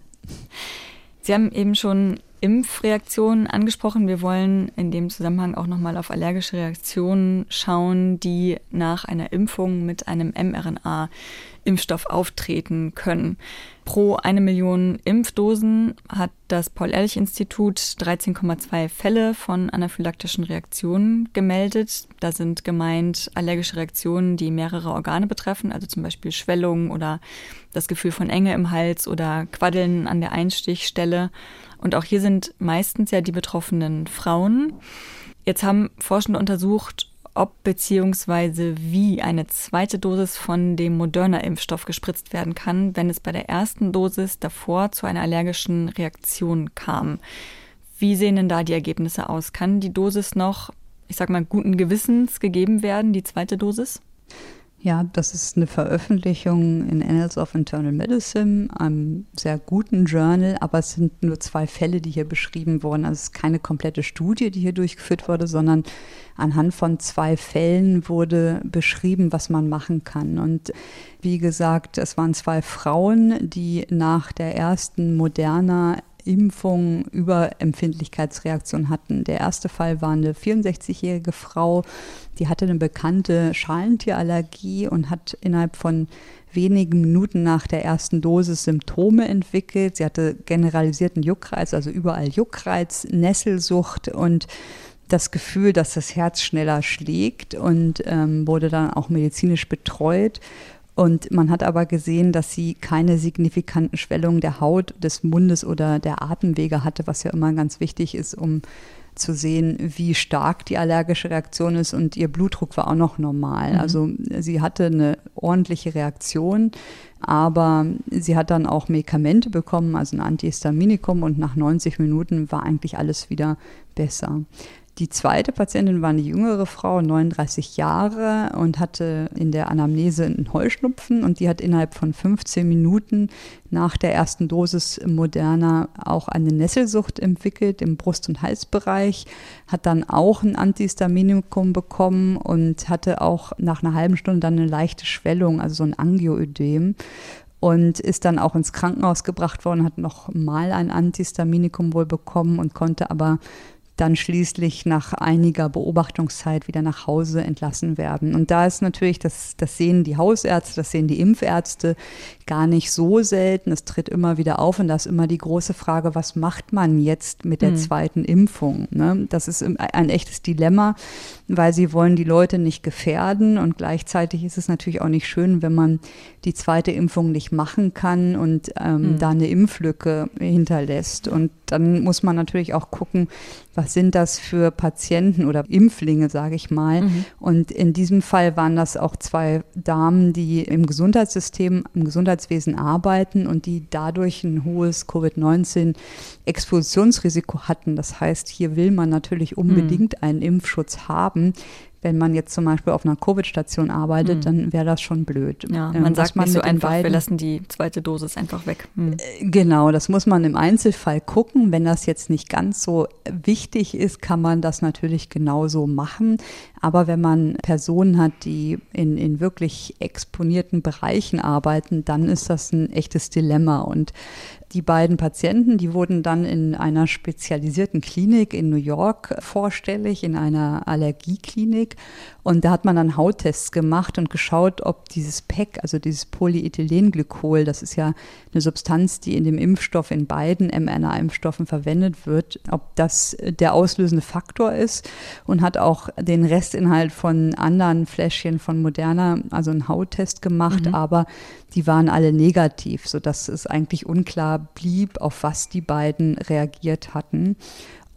Speaker 2: Sie haben eben schon Impfreaktionen angesprochen. Wir wollen in dem Zusammenhang auch nochmal auf allergische Reaktionen schauen, die nach einer Impfung mit einem mRNA-Impfstoff auftreten können. Pro 1 Million Impfdosen hat das Paul-Ehrlich-Institut 13,2 Fälle von anaphylaktischen Reaktionen gemeldet. Da sind gemeint allergische Reaktionen, die mehrere Organe betreffen, also zum Beispiel Schwellung oder das Gefühl von Enge im Hals oder Quaddeln an der Einstichstelle. Und auch hier sind meistens ja die betroffenen Frauen. Jetzt haben Forschende untersucht, ob bzw. wie eine zweite Dosis von dem Moderna-Impfstoff gespritzt werden kann, wenn es bei der ersten Dosis davor zu einer allergischen Reaktion kam. Wie sehen denn da die Ergebnisse aus? Kann die Dosis noch, guten Gewissens gegeben werden, die zweite Dosis?
Speaker 3: Ja, das ist eine Veröffentlichung in Annals of Internal Medicine, einem sehr guten Journal, aber es sind nur 2 Fälle, die hier beschrieben wurden. Also es ist keine komplette Studie, die hier durchgeführt wurde, sondern anhand von 2 Fällen wurde beschrieben, was man machen kann. Und wie gesagt, es waren 2 Frauen, die nach der ersten Moderna Impfung Überempfindlichkeitsreaktion hatten. Der erste Fall war eine 64-jährige Frau, die hatte eine bekannte Schalentierallergie und hat innerhalb von wenigen Minuten nach der ersten Dosis Symptome entwickelt. Sie hatte generalisierten Juckreiz, also überall Juckreiz, Nesselsucht und das Gefühl, dass das Herz schneller schlägt und wurde dann auch medizinisch betreut. Und man hat aber gesehen, dass sie keine signifikanten Schwellungen der Haut, des Mundes oder der Atemwege hatte, was ja immer ganz wichtig ist, um zu sehen, wie stark die allergische Reaktion ist. Und ihr Blutdruck war auch noch normal. Also sie hatte eine ordentliche Reaktion, aber sie hat dann auch Medikamente bekommen, also ein Antihistaminikum, und nach 90 Minuten war eigentlich alles wieder besser. Die zweite Patientin war eine jüngere Frau, 39 Jahre, und hatte in der Anamnese einen Heuschnupfen, und die hat innerhalb von 15 Minuten nach der ersten Dosis Moderna auch eine Nesselsucht entwickelt im Brust- und Halsbereich, hat dann auch ein Antihistaminikum bekommen und hatte auch nach einer halben Stunde dann eine leichte Schwellung, also so ein Angioödem. Und ist dann auch ins Krankenhaus gebracht worden, hat noch mal ein Antihistaminikum wohl bekommen und konnte aber dann schließlich nach einiger Beobachtungszeit wieder nach Hause entlassen werden. Und da ist natürlich, das sehen die Hausärzte, das sehen die Impfärzte gar nicht so selten. Es tritt immer wieder auf, und da ist immer die große Frage, was macht man jetzt mit der zweiten Impfung? Ne? Das ist ein echtes Dilemma, weil sie wollen die Leute nicht gefährden, und gleichzeitig ist es natürlich auch nicht schön, wenn man die zweite Impfung nicht machen kann und da eine Impflücke hinterlässt. Und dann muss man natürlich auch gucken, was sind das für Patienten oder Impflinge, sage ich mal. Und in diesem Fall waren das auch 2 Damen, die im Gesundheitssystem, im Gesundheitswesen arbeiten und die dadurch ein hohes Covid-19-Expositionsrisiko hatten. Das heißt, hier will man natürlich unbedingt einen Impfschutz haben. Wenn man jetzt zum Beispiel auf einer Covid-Station arbeitet, dann wäre das schon blöd.
Speaker 2: Ja, man sagt nicht so einfach, wir lassen die zweite Dosis einfach weg.
Speaker 3: Genau, das muss man im Einzelfall gucken. Wenn das jetzt nicht ganz so wichtig ist, kann man das natürlich genauso machen. Aber wenn man Personen hat, die in wirklich exponierten Bereichen arbeiten, dann ist das ein echtes Dilemma. Und die beiden Patienten, die wurden dann in einer spezialisierten Klinik in New York vorstellig, in einer Allergieklinik. Und da hat man dann Hauttests gemacht und geschaut, ob dieses PEG, also dieses Polyethylenglykol, das ist ja eine Substanz, die in dem Impfstoff, in beiden mRNA-Impfstoffen verwendet wird, ob das der auslösende Faktor ist, und hat auch den Restinhalt von anderen Fläschchen von Moderna, also einen Hauttest gemacht, aber die waren alle negativ, sodass es eigentlich unklar blieb, auf was die beiden reagiert hatten.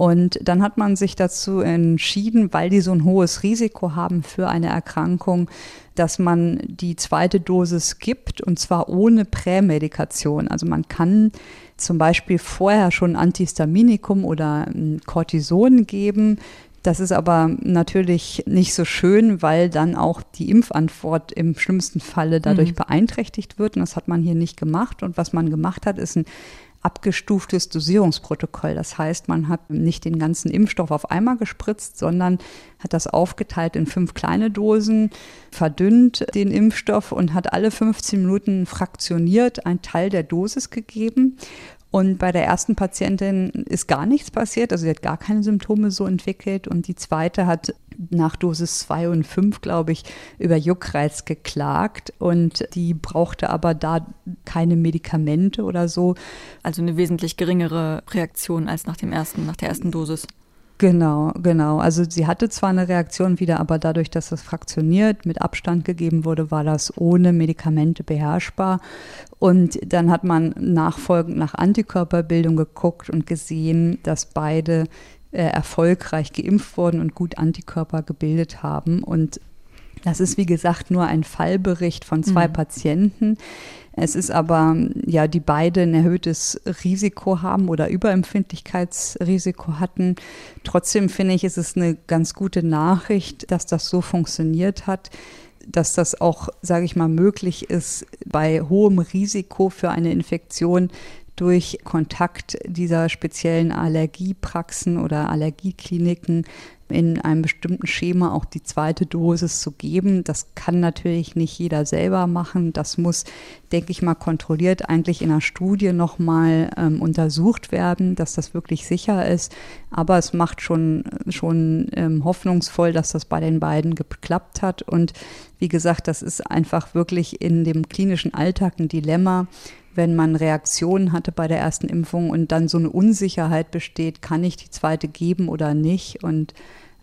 Speaker 3: Und dann hat man sich dazu entschieden, weil die so ein hohes Risiko haben für eine Erkrankung, dass man die zweite Dosis gibt, und zwar ohne Prämedikation. Also man kann zum Beispiel vorher schon Antihistaminikum oder Cortison geben. Das ist aber natürlich nicht so schön, weil dann auch die Impfantwort im schlimmsten Falle dadurch beeinträchtigt wird. Und das hat man hier nicht gemacht. Und was man gemacht hat, ist ein abgestuftes Dosierungsprotokoll. Das heißt, man hat nicht den ganzen Impfstoff auf einmal gespritzt, sondern hat das aufgeteilt in 5 kleine Dosen, verdünnt den Impfstoff und hat alle 15 Minuten fraktioniert einen Teil der Dosis gegeben. Und bei der ersten Patientin ist gar nichts passiert, also sie hat gar keine Symptome so entwickelt. Und die zweite hat nach Dosis 2 und 5, glaube ich, über Juckreiz geklagt. Und die brauchte aber da keine Medikamente oder so.
Speaker 2: Also eine wesentlich geringere Reaktion als nach der ersten Dosis.
Speaker 3: Genau. Also sie hatte zwar eine Reaktion wieder, aber dadurch, dass das fraktioniert mit Abstand gegeben wurde, war das ohne Medikamente beherrschbar. Und dann hat man nachfolgend nach Antikörperbildung geguckt und gesehen, dass beide erfolgreich geimpft wurden und gut Antikörper gebildet haben. Und das ist, wie gesagt, nur ein Fallbericht von 2 Patienten. Es ist aber, ja, die beide ein erhöhtes Risiko haben oder Überempfindlichkeitsrisiko hatten. Trotzdem finde ich, ist es eine ganz gute Nachricht, dass das so funktioniert hat, dass das auch, sage ich mal, möglich ist, bei hohem Risiko für eine Infektion durch Kontakt dieser speziellen Allergiepraxen oder Allergiekliniken in einem bestimmten Schema auch die zweite Dosis zu geben. Das kann natürlich nicht jeder selber machen. Das muss, denke ich mal, kontrolliert eigentlich in einer Studie nochmal untersucht werden, dass das wirklich sicher ist. Aber es macht schon hoffnungsvoll, dass das bei den beiden geklappt hat. Und wie gesagt, das ist einfach wirklich in dem klinischen Alltag ein Dilemma, wenn man Reaktionen hatte bei der ersten Impfung und dann so eine Unsicherheit besteht, kann ich die zweite geben oder nicht? Und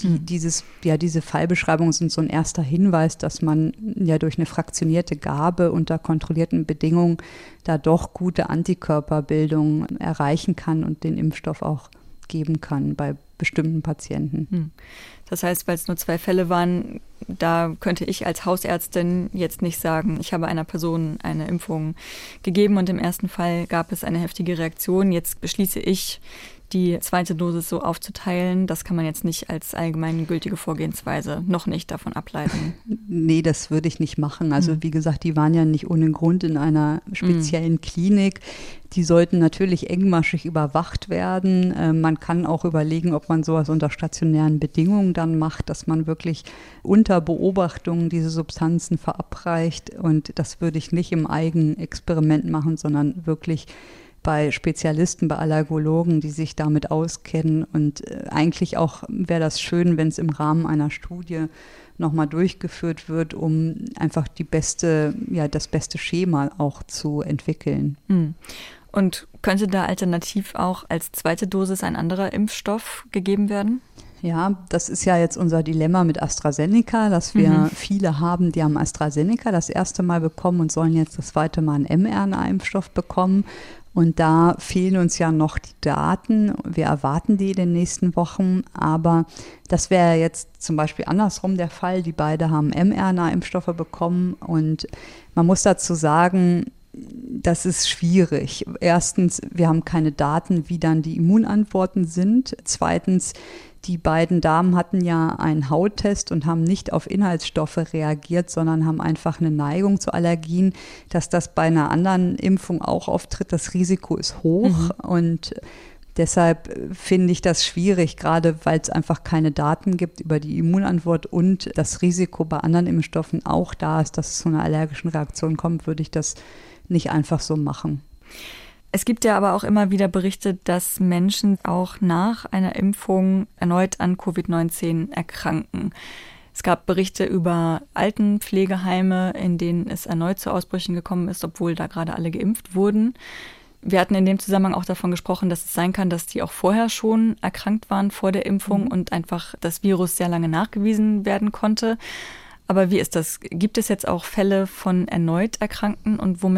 Speaker 3: diese Fallbeschreibungen sind so ein erster Hinweis, dass man ja durch eine fraktionierte Gabe unter kontrollierten Bedingungen da doch gute Antikörperbildung erreichen kann und den Impfstoff auch geben kann bei bestimmten Patienten.
Speaker 2: Das heißt, weil es nur 2 Fälle waren, da könnte ich als Hausärztin jetzt nicht sagen, ich habe einer Person eine Impfung gegeben und im ersten Fall gab es eine heftige Reaktion. Jetzt beschließe ich, die zweite Dosis so aufzuteilen. Das kann man jetzt nicht als allgemeingültige Vorgehensweise noch nicht davon ableiten.
Speaker 3: Nee, das würde ich nicht machen. Also wie gesagt, die waren ja nicht ohne Grund in einer speziellen Klinik. Die sollten natürlich engmaschig überwacht werden. Man kann auch überlegen, ob man sowas unter stationären Bedingungen dann macht, dass man wirklich unter Beobachtung diese Substanzen verabreicht. Und das würde ich nicht im Eigenexperiment machen, sondern wirklich bei Spezialisten, bei Allergologen, die sich damit auskennen. Und eigentlich auch wäre das schön, wenn es im Rahmen einer Studie nochmal durchgeführt wird, um einfach das beste Schema auch zu entwickeln.
Speaker 2: Und könnte da alternativ auch als zweite Dosis ein anderer Impfstoff gegeben werden?
Speaker 3: Ja, das ist ja jetzt unser Dilemma mit AstraZeneca, dass wir viele haben, die haben AstraZeneca das erste Mal bekommen und sollen jetzt das zweite Mal einen mRNA-Impfstoff bekommen. Und da fehlen uns ja noch die Daten. Wir erwarten die in den nächsten Wochen. Aber das wäre jetzt zum Beispiel andersrum der Fall. Die beiden haben mRNA-Impfstoffe bekommen. Und man muss dazu sagen, das ist schwierig. Erstens, wir haben keine Daten, wie dann die Immunantworten sind. Zweitens, die beiden Damen hatten ja einen Hauttest und haben nicht auf Inhaltsstoffe reagiert, sondern haben einfach eine Neigung zu Allergien. Dass das bei einer anderen Impfung auch auftritt, das Risiko ist hoch. Und deshalb finde ich das schwierig, gerade weil es einfach keine Daten gibt über die Immunantwort und das Risiko bei anderen Impfstoffen auch da ist, dass es zu einer allergischen Reaktion kommt, würde ich das nicht einfach so machen.
Speaker 2: Es gibt ja aber auch immer wieder Berichte, dass Menschen auch nach einer Impfung erneut an Covid-19 erkranken. Es gab Berichte über Altenpflegeheime, in denen es erneut zu Ausbrüchen gekommen ist, obwohl da gerade alle geimpft wurden. Wir hatten in dem Zusammenhang auch davon gesprochen, dass es sein kann, dass die auch vorher schon erkrankt waren vor der Impfung und einfach das Virus sehr lange nachgewiesen werden konnte. Aber wie ist das? Gibt es jetzt auch Fälle von erneut Erkrankten und womit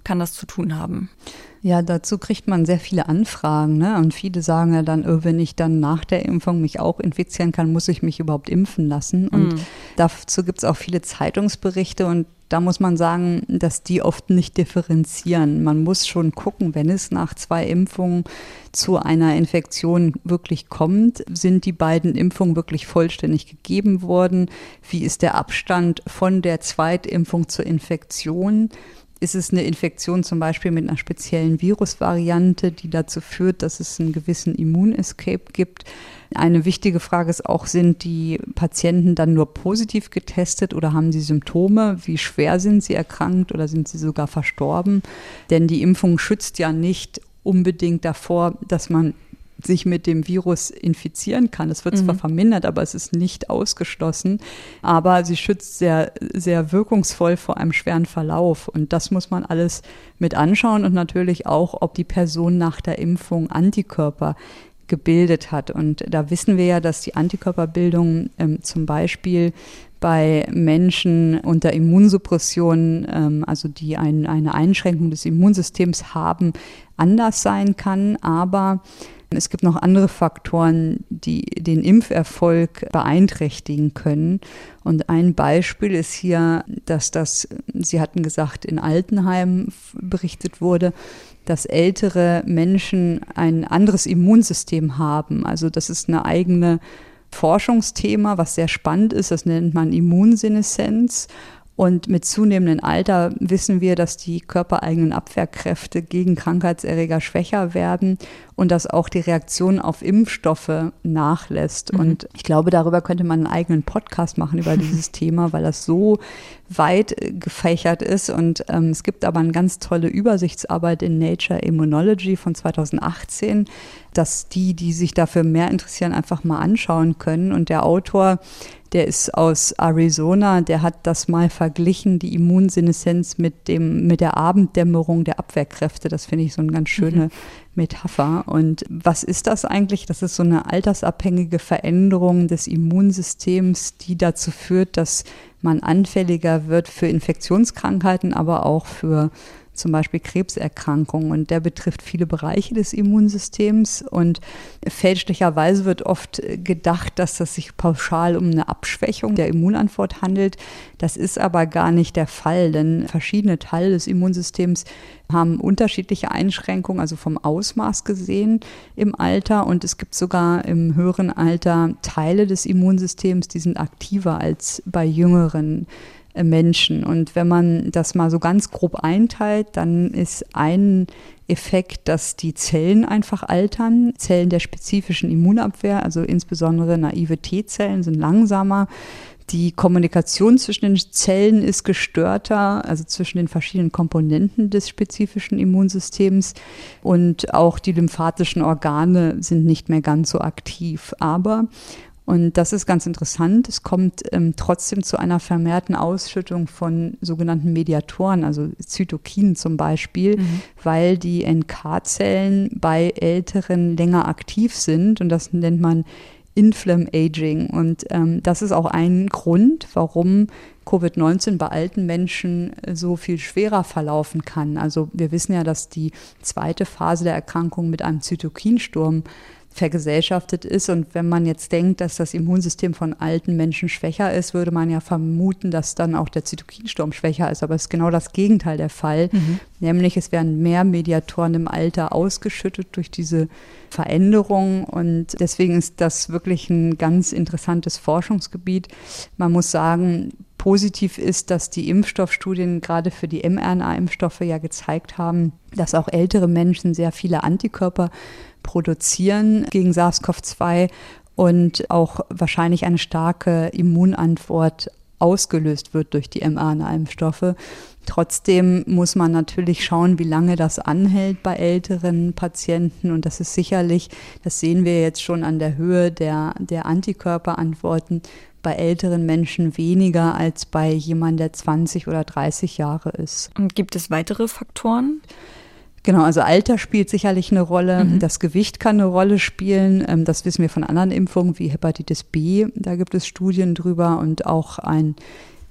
Speaker 2: kann das zu tun haben?
Speaker 3: Ja, dazu kriegt man sehr viele Anfragen, ne? Und viele sagen ja dann, wenn ich dann nach der Impfung mich auch infizieren kann, muss ich mich überhaupt impfen lassen? Und dazu gibt es auch viele Zeitungsberichte und da muss man sagen, dass die oft nicht differenzieren. Man muss schon gucken, wenn es nach 2 Impfungen zu einer Infektion wirklich kommt, sind die beiden Impfungen wirklich vollständig gegeben worden? Wie ist der Abstand von der Zweitimpfung zur Infektion? Ist es eine Infektion zum Beispiel mit einer speziellen Virusvariante, die dazu führt, dass es einen gewissen Immunescape gibt? Eine wichtige Frage ist auch, sind die Patienten dann nur positiv getestet oder haben sie Symptome? Wie schwer sind sie erkrankt oder sind sie sogar verstorben? Denn die Impfung schützt ja nicht unbedingt davor, dass man sich mit dem Virus infizieren kann. Es wird zwar vermindert, aber es ist nicht ausgeschlossen. Aber sie schützt sehr, sehr wirkungsvoll vor einem schweren Verlauf. Und das muss man alles mit anschauen und natürlich auch, ob die Person nach der Impfung Antikörper gebildet hat. Und da wissen wir ja, dass die Antikörperbildung zum Beispiel bei Menschen unter Immunsuppression, also die eine Einschränkung des Immunsystems haben, anders sein kann. Aber es gibt noch andere Faktoren, die den Impferfolg beeinträchtigen können. Und ein Beispiel ist hier, dass Sie hatten gesagt, in Altenheimen berichtet wurde, dass ältere Menschen ein anderes Immunsystem haben. Also das ist eine eigene Forschungsthema, was sehr spannend ist. Das nennt man Immunseneszenz. Und mit zunehmendem Alter wissen wir, dass die körpereigenen Abwehrkräfte gegen Krankheitserreger schwächer werden und dass auch die Reaktion auf Impfstoffe nachlässt. Und ich glaube, darüber könnte man einen eigenen Podcast machen über dieses Thema, weil das so weit gefächert ist. Und es gibt aber eine ganz tolle Übersichtsarbeit in Nature Immunology von 2018, dass die sich dafür mehr interessieren, einfach mal anschauen können. Und der Autor, der ist aus Arizona, der hat das mal verglichen, die Immunseneszenz mit der Abenddämmerung der Abwehrkräfte. Das finde ich so eine ganz schöne Metapher. Und was ist das eigentlich? Das ist so eine altersabhängige Veränderung des Immunsystems, die dazu führt, dass man anfälliger wird für Infektionskrankheiten, aber auch für zum Beispiel Krebserkrankungen. Und der betrifft viele Bereiche des Immunsystems. Und fälschlicherweise wird oft gedacht, dass das sich pauschal um eine Abschwächung der Immunantwort handelt. Das ist aber gar nicht der Fall, denn verschiedene Teile des Immunsystems haben unterschiedliche Einschränkungen, also vom Ausmaß gesehen im Alter. Und es gibt sogar im höheren Alter Teile des Immunsystems, die sind aktiver als bei jüngeren Menschen. Und wenn man das mal so ganz grob einteilt, dann ist ein Effekt, dass die Zellen einfach altern. Zellen der spezifischen Immunabwehr, also insbesondere naive T-Zellen, sind langsamer. Die Kommunikation zwischen den Zellen ist gestörter, also zwischen den verschiedenen Komponenten des spezifischen Immunsystems. Und auch die lymphatischen Organe sind nicht mehr ganz so aktiv. Aber und das ist ganz interessant. Es kommt trotzdem zu einer vermehrten Ausschüttung von sogenannten Mediatoren, also Zytokinen zum Beispiel, weil die NK-Zellen bei Älteren länger aktiv sind. Und das nennt man Inflammaging. Und das ist auch ein Grund, warum Covid-19 bei alten Menschen so viel schwerer verlaufen kann. Also wir wissen ja, dass die zweite Phase der Erkrankung mit einem Zytokinsturm vergesellschaftet ist. Und wenn man jetzt denkt, dass das Immunsystem von alten Menschen schwächer ist, würde man ja vermuten, dass dann auch der Zytokinsturm schwächer ist. Aber es ist genau das Gegenteil der Fall. Nämlich es werden mehr Mediatoren im Alter ausgeschüttet durch diese Veränderung. Und deswegen ist das wirklich ein ganz interessantes Forschungsgebiet. Man muss sagen, positiv ist, dass die Impfstoffstudien gerade für die mRNA-Impfstoffe ja gezeigt haben, dass auch ältere Menschen sehr viele Antikörper produzieren gegen SARS-CoV-2 und auch wahrscheinlich eine starke Immunantwort ausgelöst wird durch die mRNA-Impfstoffe. Trotzdem muss man natürlich schauen, wie lange das anhält bei älteren Patienten. Und das ist sicherlich, das sehen wir jetzt schon an der Höhe der Antikörperantworten, bei älteren Menschen weniger als bei jemandem, der 20 oder 30 Jahre ist.
Speaker 2: Und gibt es weitere Faktoren?
Speaker 3: Genau, also Alter spielt sicherlich eine Rolle. Das Gewicht kann eine Rolle spielen. Das wissen wir von anderen Impfungen wie Hepatitis B. Da gibt es Studien drüber und auch ein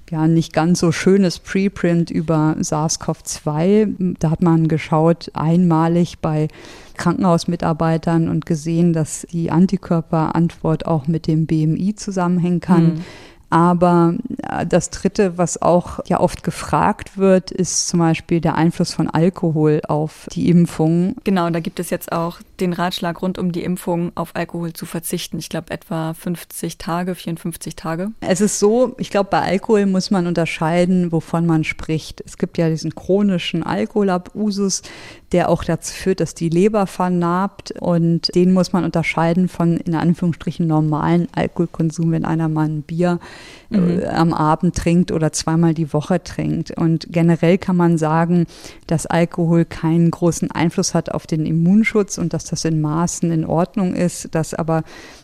Speaker 3: ja nicht ganz so schönes Preprint über SARS-CoV-2. Da hat man geschaut, einmalig bei Krankenhausmitarbeitern und gesehen, dass die Antikörperantwort auch mit dem BMI zusammenhängen kann. Aber das Dritte, was auch ja oft gefragt wird, ist zum Beispiel der Einfluss von Alkohol auf die Impfung.
Speaker 2: Genau, da gibt es jetzt auch den Ratschlag rund um die Impfung auf Alkohol zu verzichten. Ich glaube etwa 50 Tage, 54 Tage.
Speaker 3: Es ist so, ich glaube, bei Alkohol muss man unterscheiden, wovon man spricht. Es gibt ja diesen chronischen Alkoholabusus, der auch dazu führt, dass die Leber vernarbt, und den muss man unterscheiden von in Anführungsstrichen normalen Alkoholkonsum, wenn einer mal ein Bier am Abend trinkt oder zweimal die Woche trinkt. Und generell kann man sagen, dass Alkohol keinen großen Einfluss hat auf den Immunschutz und dass das in Maßen in Ordnung ist, dass aber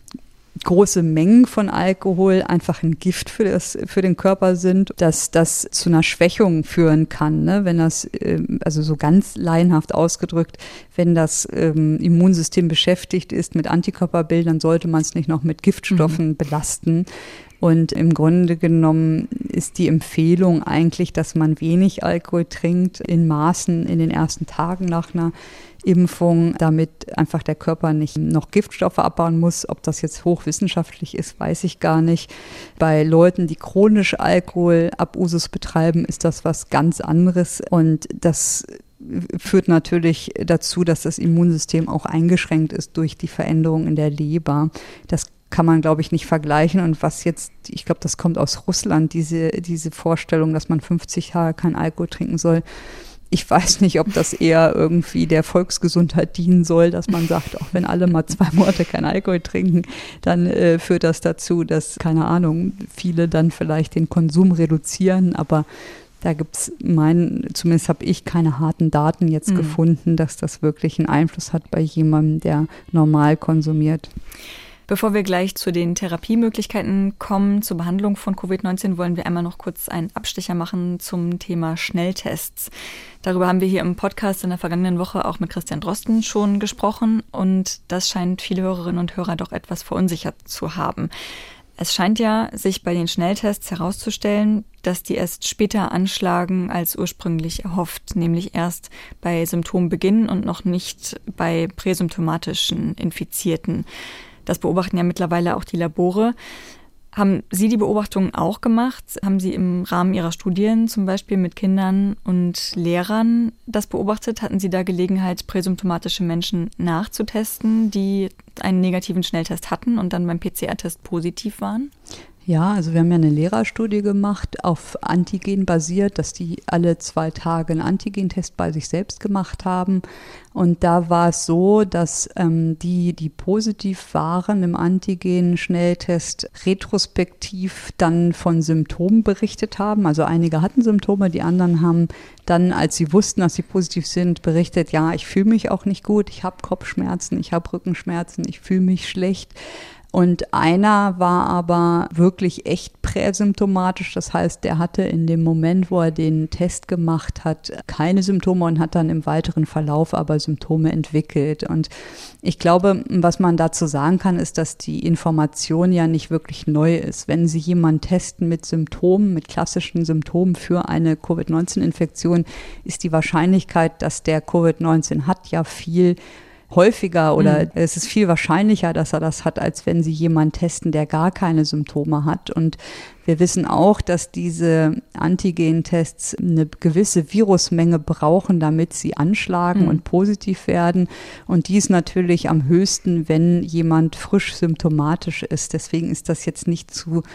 Speaker 3: große Mengen von Alkohol einfach ein Gift für den Körper sind, dass das zu einer Schwächung führen kann, ne? Wenn das, also so ganz laienhaft ausgedrückt, wenn das Immunsystem beschäftigt ist mit Antikörperbildern, sollte man es nicht noch mit Giftstoffen belasten. Und im Grunde genommen ist die Empfehlung eigentlich, dass man wenig Alkohol trinkt, in Maßen in den ersten Tagen nach einer Impfung, damit einfach der Körper nicht noch Giftstoffe abbauen muss. Ob das jetzt hochwissenschaftlich ist, weiß ich gar nicht. Bei Leuten, die chronisch Alkoholabusus betreiben, ist das was ganz anderes. Und das führt natürlich dazu, dass das Immunsystem auch eingeschränkt ist durch die Veränderung in der Leber. Das kann man, glaube ich, nicht vergleichen. Und was jetzt, ich glaube, das kommt aus Russland, diese Vorstellung, dass man 50 Tage kein Alkohol trinken soll. Ich weiß nicht, ob das eher irgendwie der Volksgesundheit dienen soll, dass man sagt, auch wenn alle mal 2 Monate kein Alkohol trinken, dann führt das dazu, dass, keine Ahnung, viele dann vielleicht den Konsum reduzieren. Aber da gibt's zumindest habe ich keine harten Daten jetzt gefunden, dass das wirklich einen Einfluss hat bei jemandem, der normal konsumiert.
Speaker 2: Bevor wir gleich zu den Therapiemöglichkeiten kommen, zur Behandlung von Covid-19, wollen wir einmal noch kurz einen Abstecher machen zum Thema Schnelltests. Darüber haben wir hier im Podcast in der vergangenen Woche auch mit Christian Drosten schon gesprochen, und das scheint viele Hörerinnen und Hörer doch etwas verunsichert zu haben. Es scheint ja, sich bei den Schnelltests herauszustellen, dass die erst später anschlagen als ursprünglich erhofft, nämlich erst bei Symptombeginn und noch nicht bei präsymptomatischen Infizierten. Das beobachten ja mittlerweile auch die Labore. Haben Sie die Beobachtungen auch gemacht? Haben Sie im Rahmen Ihrer Studien zum Beispiel mit Kindern und Lehrern das beobachtet? Hatten Sie da Gelegenheit, präsymptomatische Menschen nachzutesten, die einen negativen Schnelltest hatten und dann beim PCR-Test positiv waren?
Speaker 3: Ja, also wir haben ja eine Lehrerstudie gemacht, auf Antigen basiert, dass die alle 2 Tage einen Antigentest bei sich selbst gemacht haben. Und da war es so, dass die positiv waren im Antigen-Schnelltest, retrospektiv dann von Symptomen berichtet haben. Also einige hatten Symptome, die anderen haben dann, als sie wussten, dass sie positiv sind, berichtet, ja, ich fühle mich auch nicht gut, ich habe Kopfschmerzen, ich habe Rückenschmerzen, ich fühle mich schlecht. Und einer war aber wirklich echt präsymptomatisch. Das heißt, der hatte in dem Moment, wo er den Test gemacht hat, keine Symptome und hat dann im weiteren Verlauf aber Symptome entwickelt. Und ich glaube, was man dazu sagen kann, ist, dass die Information ja nicht wirklich neu ist. Wenn Sie jemanden testen mit Symptomen, mit klassischen Symptomen für eine Covid-19-Infektion, ist die Wahrscheinlichkeit, dass der Covid-19 hat, ja viel häufiger, oder es ist viel wahrscheinlicher, dass er das hat, als wenn Sie jemanden testen, der gar keine Symptome hat. Und wir wissen auch, dass diese Antigen-Tests eine gewisse Virusmenge brauchen, damit sie anschlagen und positiv werden. Und die ist natürlich am höchsten, wenn jemand frisch symptomatisch ist. Deswegen ist das jetzt nicht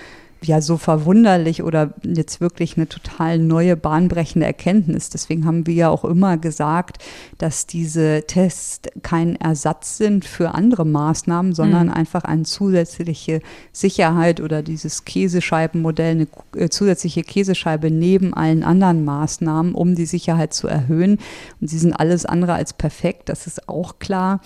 Speaker 3: so verwunderlich oder jetzt wirklich eine total neue, bahnbrechende Erkenntnis. Deswegen haben wir ja auch immer gesagt, dass diese Tests kein Ersatz sind für andere Maßnahmen, sondern einfach eine zusätzliche Sicherheit oder dieses Käsescheibenmodell, eine zusätzliche Käsescheibe neben allen anderen Maßnahmen, um die Sicherheit zu erhöhen. Und sie sind alles andere als perfekt, das ist auch klar.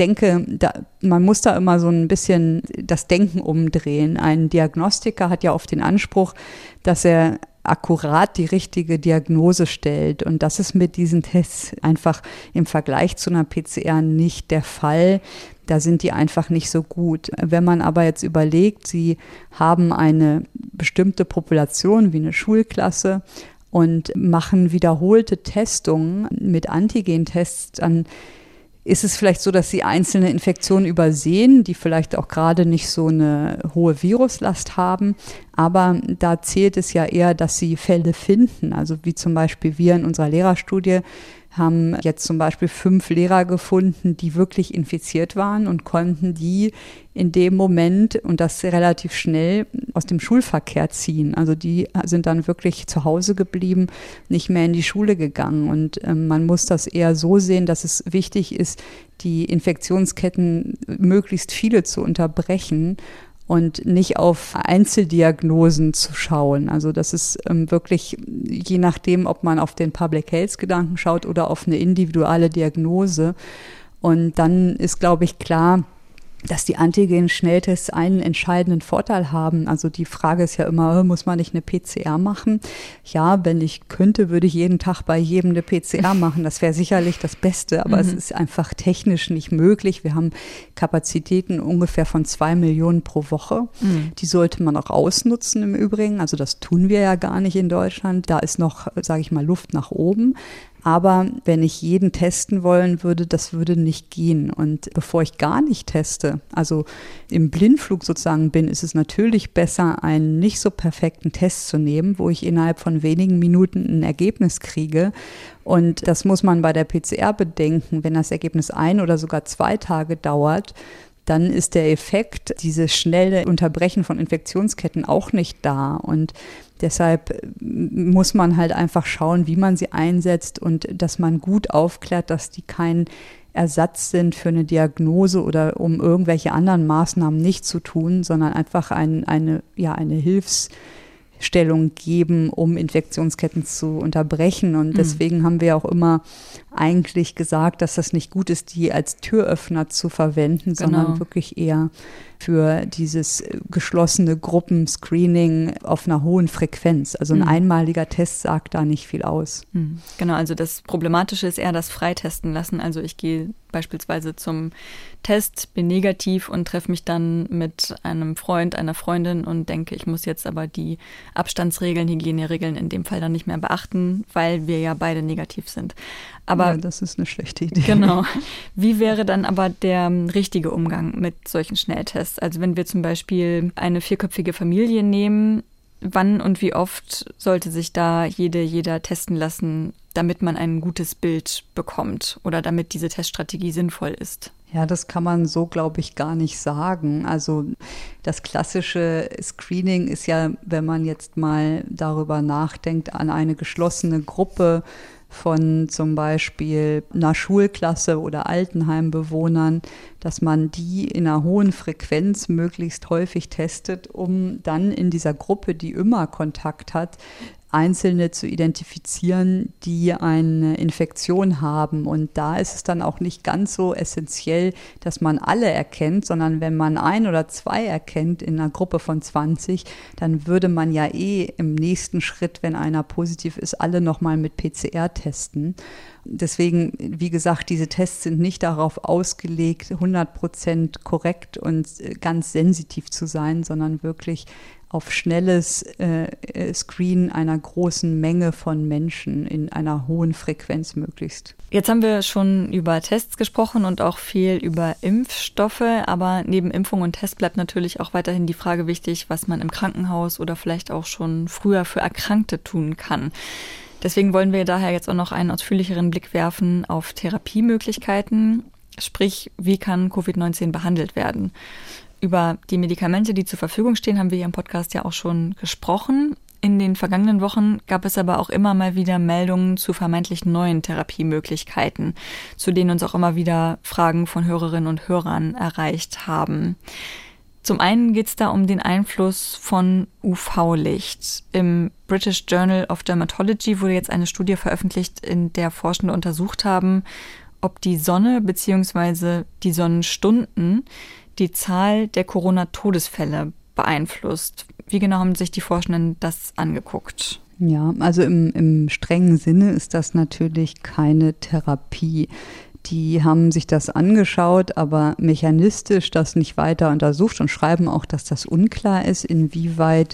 Speaker 3: denke, man muss da immer so ein bisschen das Denken umdrehen. Ein Diagnostiker hat ja oft den Anspruch, dass er akkurat die richtige Diagnose stellt. Und das ist mit diesen Tests einfach im Vergleich zu einer PCR nicht der Fall. Da sind die einfach nicht so gut. Wenn man aber jetzt überlegt, Sie haben eine bestimmte Population wie eine Schulklasse und machen wiederholte Testungen mit Antigentests, dann ist es vielleicht so, dass Sie einzelne Infektionen übersehen, die vielleicht auch gerade nicht so eine hohe Viruslast haben. Aber da zählt es ja eher, dass Sie Fälle finden. Also wie zum Beispiel wir in unserer Lehrerstudie haben jetzt zum Beispiel 5 Lehrer gefunden, die wirklich infiziert waren und konnten die in dem Moment und das relativ schnell aus dem Schulverkehr ziehen. Also die sind dann wirklich zu Hause geblieben, nicht mehr in die Schule gegangen. Und man muss das eher so sehen, dass es wichtig ist, die Infektionsketten möglichst viele zu unterbrechen und nicht auf Einzeldiagnosen zu schauen. Also das ist wirklich, je nachdem, ob man auf den Public Health Gedanken schaut oder auf eine individuelle Diagnose. Und dann ist, glaube ich, klar, dass die Antigen-Schnelltests einen entscheidenden Vorteil haben. Also die Frage ist ja immer, muss man nicht eine PCR machen? Ja, wenn ich könnte, würde ich jeden Tag bei jedem eine PCR machen. Das wäre sicherlich das Beste, aber es ist einfach technisch nicht möglich. Wir haben Kapazitäten ungefähr von 2 Millionen pro Woche. Die sollte man auch ausnutzen im Übrigen. Also das tun wir ja gar nicht in Deutschland. Da ist noch, sage ich mal, Luft nach oben. Aber wenn ich jeden testen wollen würde, das würde nicht gehen. Und bevor ich gar nicht teste, also im Blindflug sozusagen bin, ist es natürlich besser, einen nicht so perfekten Test zu nehmen, wo ich innerhalb von wenigen Minuten ein Ergebnis kriege. Und das muss man bei der PCR bedenken. Wenn das Ergebnis 1 oder sogar 2 Tage dauert, dann ist der Effekt, dieses schnelle Unterbrechen von Infektionsketten auch nicht da. Und deshalb muss man halt einfach schauen, wie man sie einsetzt und dass man gut aufklärt, dass die kein Ersatz sind für eine Diagnose oder um irgendwelche anderen Maßnahmen nicht zu tun, sondern einfach eine Hilfsstellung geben, um Infektionsketten zu unterbrechen. Und deswegen haben wir auch immer eigentlich gesagt, dass das nicht gut ist, die als Türöffner zu verwenden, sondern wirklich eher für dieses geschlossene Gruppenscreening auf einer hohen Frequenz. Also ein einmaliger Test sagt da nicht viel aus.
Speaker 2: Genau, also das Problematische ist eher das Freitesten lassen. Also ich gehe beispielsweise zum Test, bin negativ und treffe mich dann mit einem Freund, einer Freundin und denke, ich muss jetzt aber die Abstandsregeln, Hygieneregeln in dem Fall dann nicht mehr beachten, weil wir ja beide negativ sind. Aber
Speaker 3: ja, das ist eine schlechte Idee.
Speaker 2: Genau. Wie wäre dann aber der richtige Umgang mit solchen Schnelltests? Also wenn wir zum Beispiel eine 4-köpfige Familie nehmen, wann und wie oft sollte sich da jeder testen lassen, damit man ein gutes Bild bekommt oder damit diese Teststrategie sinnvoll ist?
Speaker 3: Ja, das kann man so, glaube ich, gar nicht sagen. Also das klassische Screening ist ja, wenn man jetzt mal darüber nachdenkt, an eine geschlossene Gruppe von zum Beispiel einer Schulklasse oder Altenheimbewohnern, dass man die in einer hohen Frequenz möglichst häufig testet, um dann in dieser Gruppe, die immer Kontakt hat, Einzelne zu identifizieren, die eine Infektion haben. Und da ist es dann auch nicht ganz so essentiell, dass man alle erkennt, sondern wenn man 1 oder 2 erkennt in einer Gruppe von 20, dann würde man ja im nächsten Schritt, wenn einer positiv ist, alle nochmal mit PCR testen. Deswegen, wie gesagt, diese Tests sind nicht darauf ausgelegt, 100% korrekt und ganz sensitiv zu sein, sondern wirklich auf schnelles Screen einer großen Menge von Menschen in einer hohen Frequenz möglichst.
Speaker 2: Jetzt haben wir schon über Tests gesprochen und auch viel über Impfstoffe, aber neben Impfung und Test bleibt natürlich auch weiterhin die Frage wichtig, was man im Krankenhaus oder vielleicht auch schon früher für Erkrankte tun kann. Deswegen wollen wir daher jetzt auch noch einen ausführlicheren Blick werfen auf Therapiemöglichkeiten, sprich, wie kann Covid-19 behandelt werden? Über die Medikamente, die zur Verfügung stehen, haben wir hier im Podcast ja auch schon gesprochen. In den vergangenen Wochen gab es aber auch immer mal wieder Meldungen zu vermeintlich neuen Therapiemöglichkeiten, zu denen uns auch immer wieder Fragen von Hörerinnen und Hörern erreicht haben. Zum einen geht es da um den Einfluss von UV-Licht. Im British Journal of Dermatology wurde jetzt eine Studie veröffentlicht, in der Forschende untersucht haben, ob die Sonne bzw. die Sonnenstunden die Zahl der Corona-Todesfälle beeinflusst. Wie genau haben sich die Forschenden das angeguckt?
Speaker 3: Ja, also im strengen Sinne ist das natürlich keine Therapie. Die haben sich das angeschaut, aber mechanistisch das nicht weiter untersucht und schreiben auch, dass das unklar ist, inwieweit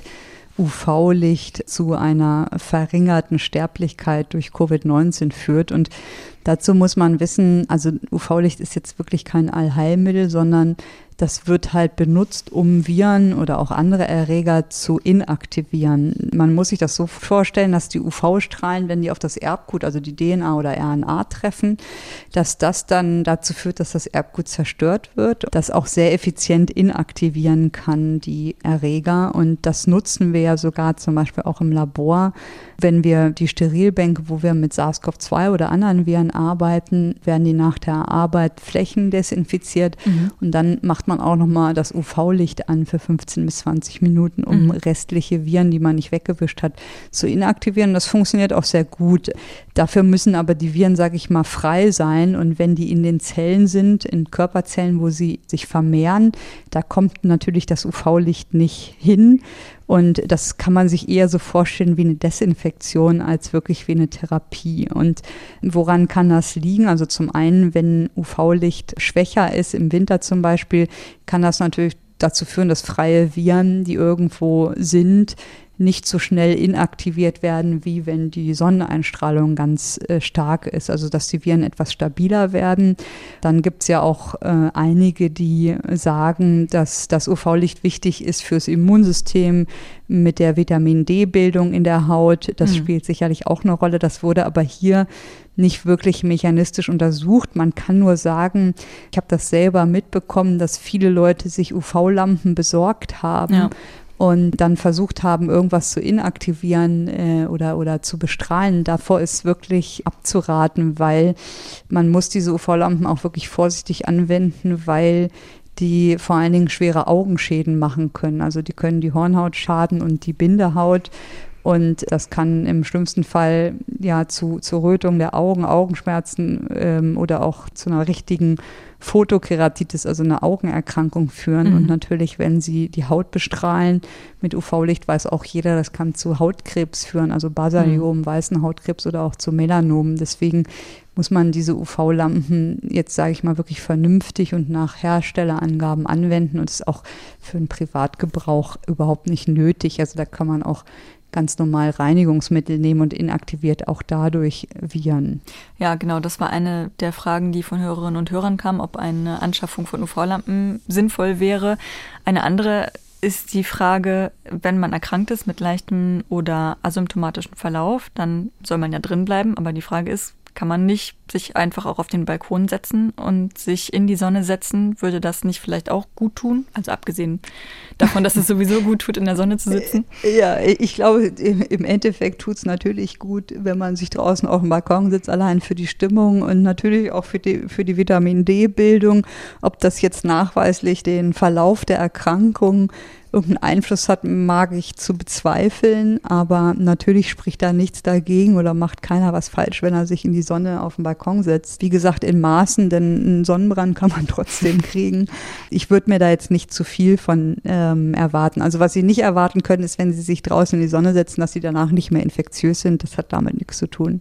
Speaker 3: UV-Licht zu einer verringerten Sterblichkeit durch Covid-19 führt. Und dazu muss man wissen, also UV-Licht ist jetzt wirklich kein Allheilmittel, sondern das wird halt benutzt, um Viren oder auch andere Erreger zu inaktivieren. Man muss sich das so vorstellen, dass die UV-Strahlen, wenn die auf das Erbgut, also die DNA oder RNA treffen, dass das dann dazu führt, dass das Erbgut zerstört wird, das auch sehr effizient inaktivieren kann, die Erreger. Und das nutzen wir ja sogar zum Beispiel auch im Labor. Wenn wir die Sterilbänke, wo wir mit SARS-CoV-2 oder anderen Viren arbeiten, werden die nach der Arbeit flächendesinfiziert und dann macht man auch nochmal das UV-Licht an für 15 bis 20 Minuten, um restliche Viren, die man nicht weggewischt hat, zu inaktivieren. Das funktioniert auch sehr gut. Dafür müssen aber die Viren, sage ich mal, frei sein. Und wenn die in den Zellen sind, in Körperzellen, wo sie sich vermehren, da kommt natürlich das UV-Licht nicht hin. Und das kann man sich eher so vorstellen wie eine Desinfektion als wirklich wie eine Therapie. Und woran kann das liegen? Also zum einen, wenn UV-Licht schwächer ist, im Winter zum Beispiel, kann das natürlich dazu führen, dass freie Viren, die irgendwo sind, nicht so schnell inaktiviert werden, wie wenn die Sonneneinstrahlung ganz stark ist, also dass die Viren etwas stabiler werden. Dann gibt es ja auch einige, die sagen, dass das UV-Licht wichtig ist fürs Immunsystem mit der Vitamin-D-Bildung in der Haut. Das spielt sicherlich auch eine Rolle. Das wurde aber hier nicht wirklich mechanistisch untersucht. Man kann nur sagen, ich habe das selber mitbekommen, dass viele Leute sich UV-Lampen besorgt haben. Ja. Und dann versucht haben, irgendwas zu inaktivieren oder zu bestrahlen. Davor ist wirklich abzuraten, weil man muss diese UV-Lampen auch wirklich vorsichtig anwenden, weil die vor allen Dingen schwere Augenschäden machen können. Also die können die Hornhaut schaden und die Bindehaut. Und das kann im schlimmsten Fall ja zu Rötung der Augen, Augenschmerzen oder auch zu einer richtigen Photokeratitis, also einer Augenerkrankung führen. Und natürlich, wenn sie die Haut bestrahlen mit UV-Licht, weiß auch jeder, das kann zu Hautkrebs führen, also Basaliom, weißen Hautkrebs oder auch zu Melanomen. Deswegen muss man diese UV-Lampen jetzt, sage ich mal, wirklich vernünftig und nach Herstellerangaben anwenden. Und es ist auch für den Privatgebrauch überhaupt nicht nötig. Also da kann man auch ganz normal Reinigungsmittel nehmen und inaktiviert auch dadurch Viren.
Speaker 2: Ja, genau, das war eine der Fragen, die von Hörerinnen und Hörern kam, ob eine Anschaffung von UV-Lampen sinnvoll wäre. Eine andere ist die Frage, wenn man erkrankt ist mit leichtem oder asymptomatischem Verlauf, dann soll man ja drin bleiben, aber die Frage ist, kann man nicht sich einfach auch auf den Balkon setzen und sich in die Sonne setzen? Würde das nicht vielleicht auch gut tun? Also abgesehen davon, dass es sowieso gut tut, in der Sonne zu sitzen?
Speaker 3: Ja, ich glaube, im Endeffekt tut es natürlich gut, wenn man sich draußen auf dem Balkon sitzt, allein für die Stimmung und natürlich auch für die Vitamin-D-Bildung. Ob das jetzt nachweislich den Verlauf der Erkrankung irgendeinen Einfluss hat, mag ich zu bezweifeln, aber natürlich spricht da nichts dagegen oder macht keiner was falsch, wenn er sich in die Sonne auf den Balkon setzt. Wie gesagt, in Maßen, denn einen Sonnenbrand kann man trotzdem kriegen. Ich würde mir da jetzt nicht zu viel von erwarten. Also was Sie nicht erwarten können, ist, wenn Sie sich draußen in die Sonne setzen, dass Sie danach nicht mehr infektiös sind. Das hat damit nichts zu tun.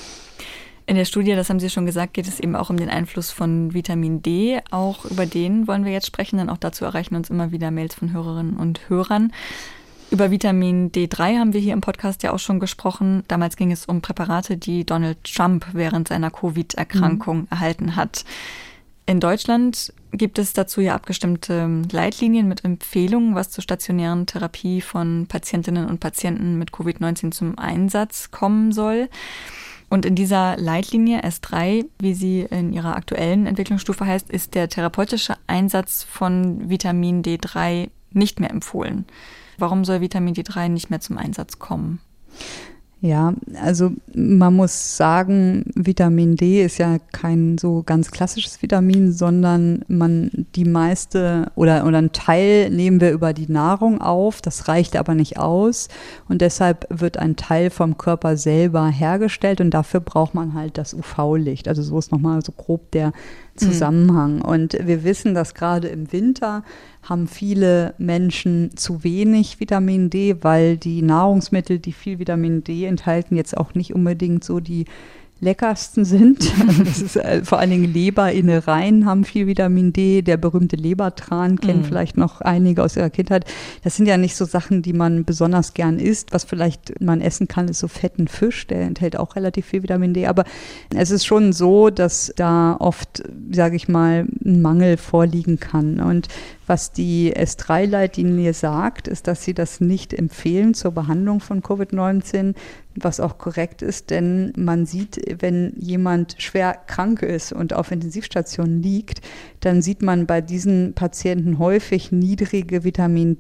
Speaker 2: In der Studie, das haben Sie schon gesagt, geht es eben auch um den Einfluss von Vitamin D. Auch über den wollen wir jetzt sprechen, denn auch dazu erreichen uns immer wieder Mails von Hörerinnen und Hörern. Über Vitamin D3 haben wir hier im Podcast ja auch schon gesprochen. Damals ging es um Präparate, die Donald Trump während seiner Covid-Erkrankung erhalten hat. In Deutschland gibt es dazu ja abgestimmte Leitlinien mit Empfehlungen, was zur stationären Therapie von Patientinnen und Patienten mit Covid-19 zum Einsatz kommen soll. Und in dieser Leitlinie S3, wie sie in ihrer aktuellen Entwicklungsstufe heißt, ist der therapeutische Einsatz von Vitamin D3 nicht mehr empfohlen. Warum soll Vitamin D3 nicht mehr zum Einsatz kommen?
Speaker 3: Ja, also man muss sagen, Vitamin D ist ja kein so ganz klassisches Vitamin, sondern die meiste oder einen Teil nehmen wir über die Nahrung auf. Das reicht aber nicht aus und deshalb wird ein Teil vom Körper selber hergestellt und dafür braucht man halt das UV-Licht. Also so ist nochmal so grob der Zusammenhang. Und wir wissen, dass gerade im Winter haben viele Menschen zu wenig Vitamin D, weil die Nahrungsmittel, die viel Vitamin D enthalten, jetzt auch nicht unbedingt so die leckersten sind. Das ist vor allen Dingen Leberinnereien haben viel Vitamin D. Der berühmte Lebertran kennen vielleicht noch einige aus ihrer Kindheit. Das sind ja nicht so Sachen, die man besonders gern isst. Was vielleicht man essen kann, ist so fetten Fisch. Der enthält auch relativ viel Vitamin D. Aber es ist schon so, dass da oft, sage ich mal, ein Mangel vorliegen kann. Und was die S3-Leitlinie sagt, ist, dass sie das nicht empfehlen zur Behandlung von Covid-19, was auch korrekt ist, denn man sieht, wenn jemand schwer krank ist und auf Intensivstationen liegt, dann sieht man bei diesen Patienten häufig niedrige Vitamin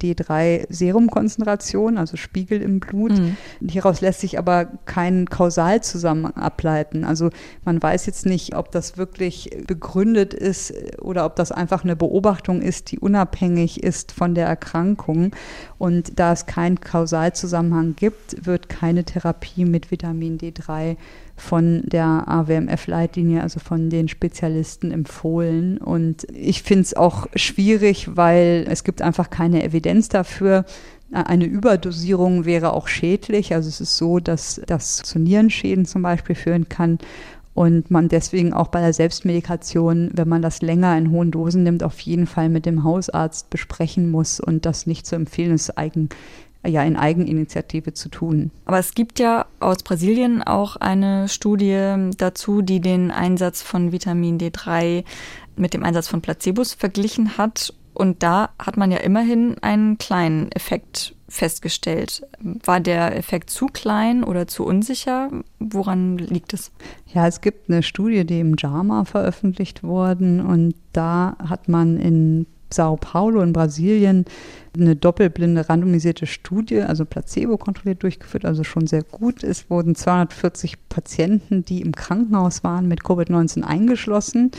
Speaker 3: D3-Serumkonzentration, also Spiegel im Blut. Hieraus lässt sich aber kein Kausalzusammenhang ableiten. Also man weiß jetzt nicht, ob das wirklich begründet ist oder ob das einfach eine Beobachtung ist, die unabhängig ist von der Erkrankung. Und da es keinen Kausalzusammenhang gibt, wird keine Therapie mit Vitamin D3 von der AWMF-Leitlinie, also von den Spezialisten empfohlen. Und ich finde es auch schwierig, weil es gibt einfach keine Evidenz dafür. Eine Überdosierung wäre auch schädlich. Also es ist so, dass das zu Nierenschäden zum Beispiel führen kann. Und man deswegen auch bei der Selbstmedikation, wenn man das länger in hohen Dosen nimmt, auf jeden Fall mit dem Hausarzt besprechen muss und das nicht zu empfehlen ist, in Eigeninitiative zu tun.
Speaker 2: Aber es gibt ja aus Brasilien auch eine Studie dazu, die den Einsatz von Vitamin D3 mit dem Einsatz von Placebos verglichen hat. Und da hat man ja immerhin einen kleinen Effekt festgestellt. War der Effekt zu klein oder zu unsicher? Woran liegt es?
Speaker 3: Ja, es gibt eine Studie, die im JAMA veröffentlicht worden und da hat man in Sao Paulo in Brasilien eine doppelblinde randomisierte Studie, also Placebo kontrolliert durchgeführt, also schon sehr gut. Es wurden 240 Patienten, die im Krankenhaus waren, mit Covid-19 eingeschlossen.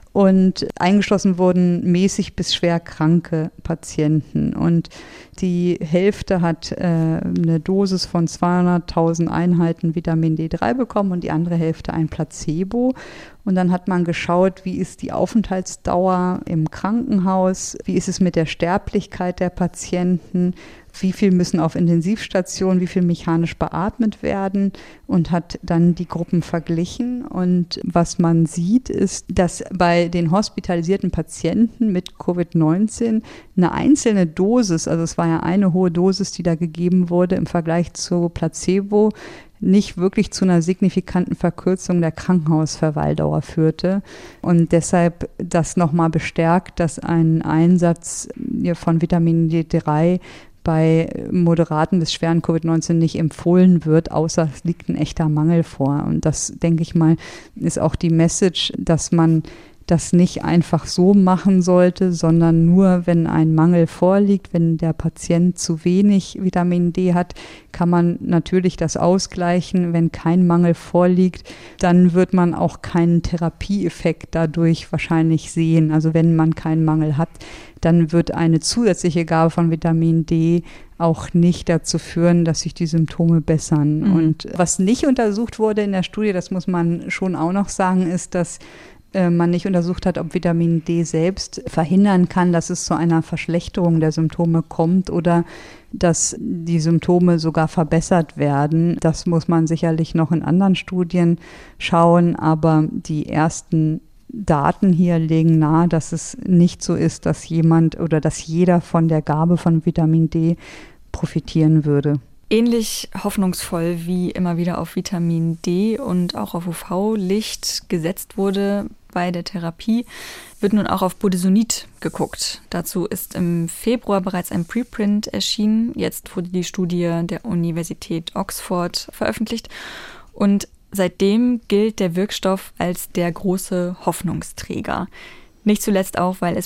Speaker 3: Und eingeschlossen wurden mäßig bis schwer kranke Patienten. Und die Hälfte hat eine Dosis von 200.000 Einheiten Vitamin D3 bekommen und die andere Hälfte ein Placebo. Und dann hat man geschaut, wie ist die Aufenthaltsdauer im Krankenhaus, wie ist es mit der Sterblichkeit der Patienten, wie viel müssen auf Intensivstationen, wie viel mechanisch beatmet werden und hat dann die Gruppen verglichen. Und was man sieht, ist, dass bei den hospitalisierten Patienten mit Covid-19 eine einzelne Dosis, also es war ja eine hohe Dosis, die da gegeben wurde im Vergleich zu Placebo, nicht wirklich zu einer signifikanten Verkürzung der Krankenhausverweildauer führte und deshalb das nochmal bestärkt, dass ein Einsatz von Vitamin D3 bei moderaten bis schweren Covid-19 nicht empfohlen wird, außer es liegt ein echter Mangel vor. Und das, denke ich mal, ist auch die Message, dass man das nicht einfach so machen sollte, sondern nur, wenn ein Mangel vorliegt, wenn der Patient zu wenig Vitamin D hat, kann man natürlich das ausgleichen. Wenn kein Mangel vorliegt, dann wird man auch keinen Therapieeffekt dadurch wahrscheinlich sehen. Also wenn man keinen Mangel hat, dann wird eine zusätzliche Gabe von Vitamin D auch nicht dazu führen, dass sich die Symptome bessern. Und was nicht untersucht wurde in der Studie, das muss man schon auch noch sagen, ist, dass man nicht untersucht hat, ob Vitamin D selbst verhindern kann, dass es zu einer Verschlechterung der Symptome kommt oder dass die Symptome sogar verbessert werden. Das muss man sicherlich noch in anderen Studien schauen, aber die ersten Daten hier legen nahe, dass es nicht so ist, dass jemand oder dass jeder von der Gabe von Vitamin D profitieren würde.
Speaker 2: Ähnlich hoffnungsvoll wie immer wieder auf Vitamin D und auch auf UV-Licht gesetzt wurde bei der Therapie, wird nun auch auf Budesonid geguckt. Dazu ist im Februar bereits ein Preprint erschienen. Jetzt wurde die Studie der Universität Oxford veröffentlicht und seitdem gilt der Wirkstoff als der große Hoffnungsträger. Nicht zuletzt auch, weil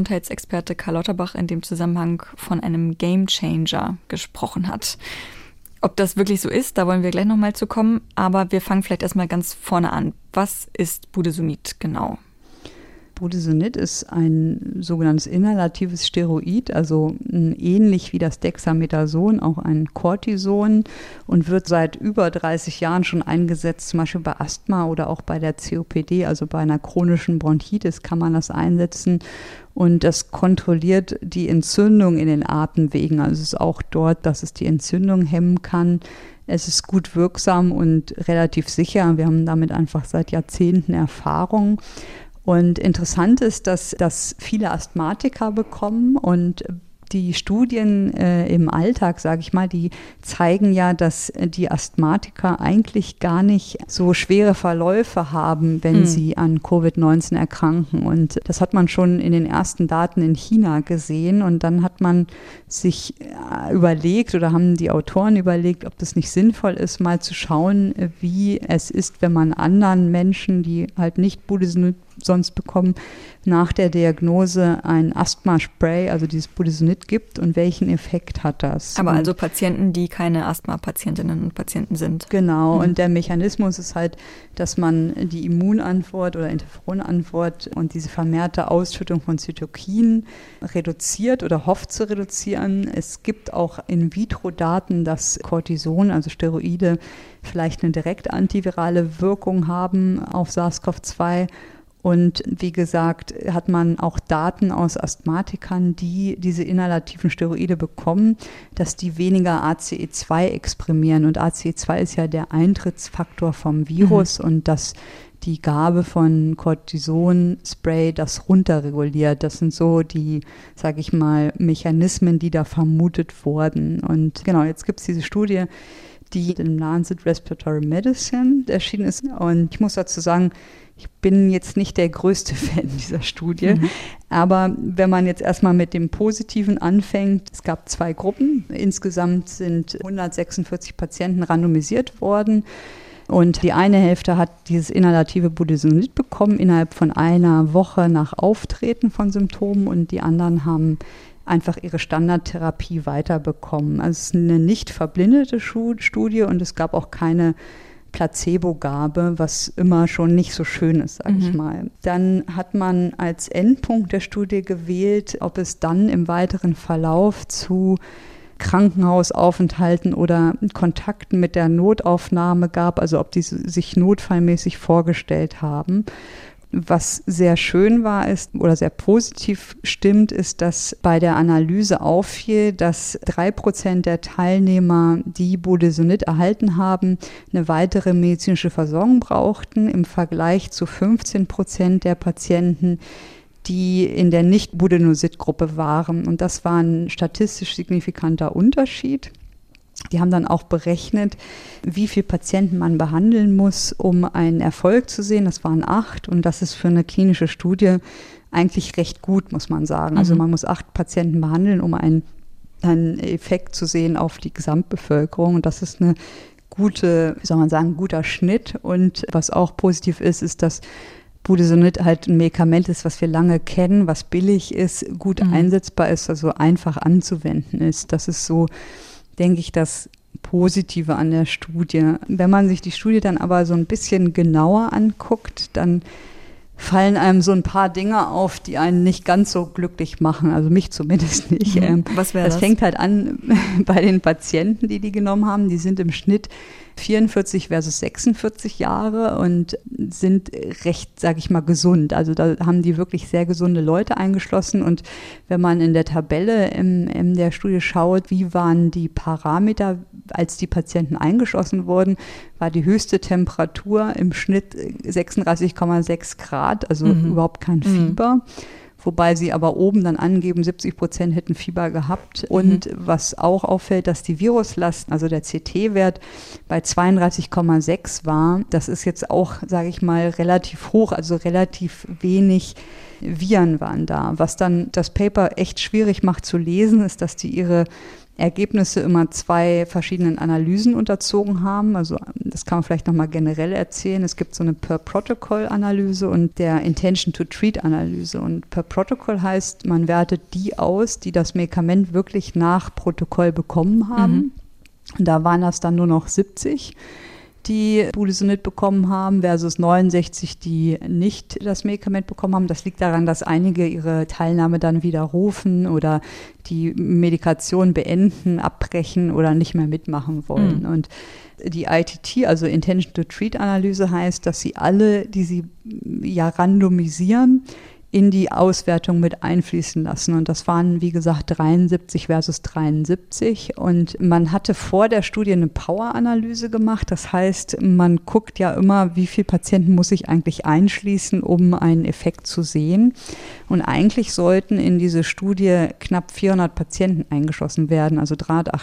Speaker 2: SPD-Gesundheitsexperte Karl Lauterbach in dem Zusammenhang von einem Gamechanger gesprochen hat. Ob das wirklich so ist, da wollen wir gleich nochmal zu kommen. Aber wir fangen vielleicht erstmal ganz vorne an. Was ist Budesonid genau?
Speaker 3: Budesonid ist ein sogenanntes inhalatives Steroid, also ähnlich wie das Dexamethason, auch ein Cortison und wird seit über 30 Jahren schon eingesetzt, zum Beispiel bei Asthma oder auch bei der COPD, also bei einer chronischen Bronchitis kann man das einsetzen. Und das kontrolliert die Entzündung in den Atemwegen. Also es ist auch dort, dass es die Entzündung hemmen kann. Es ist gut wirksam und relativ sicher. Wir haben damit einfach seit Jahrzehnten Erfahrung. Und interessant ist, dass das viele Asthmatiker bekommen und die Studien im Alltag, sage ich mal, die zeigen ja, dass die Asthmatiker eigentlich gar nicht so schwere Verläufe haben, wenn sie an Covid-19 erkranken. Und das hat man schon in den ersten Daten in China gesehen. Und dann hat man sich überlegt oder haben die Autoren überlegt, ob das nicht sinnvoll ist, mal zu schauen, wie es ist, wenn man anderen Menschen, die halt nicht Budesonid sonst bekommen, nach der Diagnose ein Asthma-Spray, also dieses Budesonid gibt und welchen Effekt hat das?
Speaker 2: Aber also Patienten, die keine Asthma-Patientinnen und Patienten sind.
Speaker 3: Genau, und der Mechanismus ist halt, dass man die Immunantwort oder Interferonantwort und diese vermehrte Ausschüttung von Zytokinen reduziert oder hofft zu reduzieren. Es gibt auch In-vitro-Daten, dass Cortison, also Steroide, vielleicht eine direkt antivirale Wirkung haben auf SARS-CoV-2. Und wie gesagt, hat man auch Daten aus Asthmatikern, die diese inhalativen Steroide bekommen, dass die weniger ACE2 exprimieren. Und ACE2 ist ja der Eintrittsfaktor vom Virus und dass die Gabe von Cortison-Spray das runterreguliert. Das sind so die, sage ich mal, Mechanismen, die da vermutet wurden. Und genau, jetzt gibt es diese Studie, die im Lancet Respiratory Medicine erschienen ist. Und ich muss dazu sagen, ich bin jetzt nicht der größte Fan dieser Studie, aber wenn man jetzt erstmal mit dem Positiven anfängt, es gab 2 Gruppen. Insgesamt sind 146 Patienten randomisiert worden und die eine Hälfte hat dieses inhalative Budesonid bekommen innerhalb von einer Woche nach Auftreten von Symptomen und die anderen haben einfach ihre Standardtherapie weiterbekommen. Also es ist eine nicht verblindete Studie und es gab auch keine Placebo-Gabe, was immer schon nicht so schön ist, sage ich mal. Dann hat man als Endpunkt der Studie gewählt, ob es dann im weiteren Verlauf zu Krankenhausaufenthalten oder Kontakten mit der Notaufnahme gab, also ob die sich notfallmäßig vorgestellt haben. Was sehr schön war ist oder sehr positiv stimmt, ist, dass bei der Analyse auffiel, dass 3% der Teilnehmer, die Budesonid erhalten haben, eine weitere medizinische Versorgung brauchten, im Vergleich zu 15% der Patienten, die in der Nicht-Budesonid-Gruppe waren. Und das war ein statistisch signifikanter Unterschied. Die haben dann auch berechnet, wie viele Patienten man behandeln muss, um einen Erfolg zu sehen. Das waren 8 und das ist für eine klinische Studie eigentlich recht gut, muss man sagen. Also man muss 8 Patienten behandeln, um einen Effekt zu sehen auf die Gesamtbevölkerung. Und das ist eine gute, wie soll man sagen, guter Schnitt. Und was auch positiv ist, ist, dass Budesonid halt ein Medikament ist, was wir lange kennen, was billig ist, gut einsetzbar ist, also einfach anzuwenden ist. Das ist so, denke ich, das Positive an der Studie. Wenn man sich die Studie dann aber so ein bisschen genauer anguckt, dann fallen einem so ein paar Dinge auf, die einen nicht ganz so glücklich machen, also mich zumindest nicht.
Speaker 2: Was wäre das?
Speaker 3: Das fängt halt an bei den Patienten, die genommen haben. Die sind im Schnitt 44 versus 46 Jahre und sind recht, sage ich mal, gesund. Also da haben die wirklich sehr gesunde Leute eingeschlossen. Und wenn man in der Tabelle in der Studie schaut, wie waren die Parameter, als die Patienten eingeschlossen wurden, war die höchste Temperatur im Schnitt 36,6 Grad, also überhaupt kein Fieber. Wobei sie aber oben dann angeben, 70% hätten Fieber gehabt. Und was auch auffällt, dass die Viruslast, also der CT-Wert bei 32,6 war. Das ist jetzt auch, sage ich mal, relativ hoch, also relativ wenig Viren waren da. Was dann das Paper echt schwierig macht zu lesen, ist, dass die ihre Ergebnisse immer 2 verschiedenen Analysen unterzogen haben. Also das kann man vielleicht nochmal generell erzählen. Es gibt so eine Per-Protocol-Analyse und der Intention-to-Treat-Analyse. Und Per-Protocol heißt, man wertet die aus, die das Medikament wirklich nach Protokoll bekommen haben. Da waren das dann nur noch 70, die Budesonid bekommen haben, versus 69, die nicht das Medikament bekommen haben. Das liegt daran, dass einige ihre Teilnahme dann widerrufen oder die Medikation beenden, abbrechen oder nicht mehr mitmachen wollen. Und die ITT, also Intention-to-Treat-Analyse, heißt, dass sie alle, die sie ja randomisieren, in die Auswertung mit einfließen lassen. Und das waren, wie gesagt, 73 versus 73. Und man hatte vor der Studie eine Power-Analyse gemacht. Das heißt, man guckt ja immer, wie viele Patienten muss ich eigentlich einschließen, um einen Effekt zu sehen. Und eigentlich sollten in diese Studie knapp 400 Patienten eingeschlossen werden, also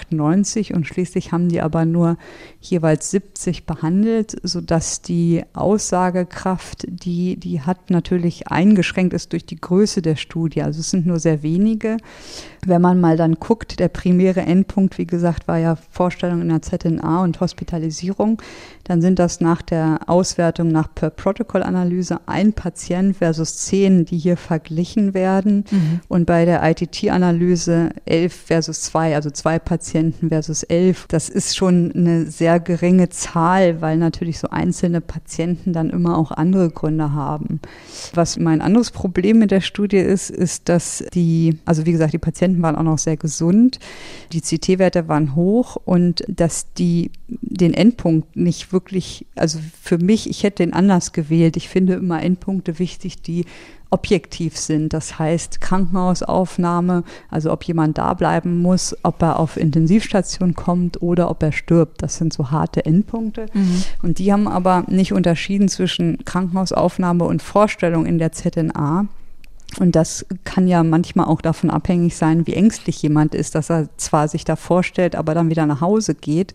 Speaker 3: 398. Und schließlich haben die aber nur jeweils 70 behandelt, sodass die Aussagekraft, die hat natürlich eingeschränkt ist durch die Größe der Studie. Also es sind nur sehr wenige. Wenn man mal dann guckt, der primäre Endpunkt, wie gesagt, war ja Vorstellung in der ZNA und Hospitalisierung, dann sind das nach der Auswertung nach Per-Protokoll-Analyse 1 Patient versus 10, die hier verglichen werden. Und bei der ITT-Analyse 11 versus 2, also 2 Patienten versus 11. Das ist schon eine sehr geringe Zahl, weil natürlich so einzelne Patienten dann immer auch andere Gründe haben. Was mein anderes Problem mit der Studie ist, dass also wie gesagt, die Patienten waren auch noch sehr gesund, die CT-Werte waren hoch und dass die den Endpunkt nicht wirklich, also für mich, ich hätte den anders gewählt. Ich finde immer Endpunkte wichtig, die objektiv sind. Das heißt Krankenhausaufnahme, also ob jemand da bleiben muss, ob er auf Intensivstation kommt oder ob er stirbt. Das sind so harte Endpunkte. Und die haben aber nicht unterschieden zwischen Krankenhausaufnahme und Vorstellung in der ZNA. Und das kann ja manchmal auch davon abhängig sein, wie ängstlich jemand ist, dass er zwar sich da vorstellt, aber dann wieder nach Hause geht.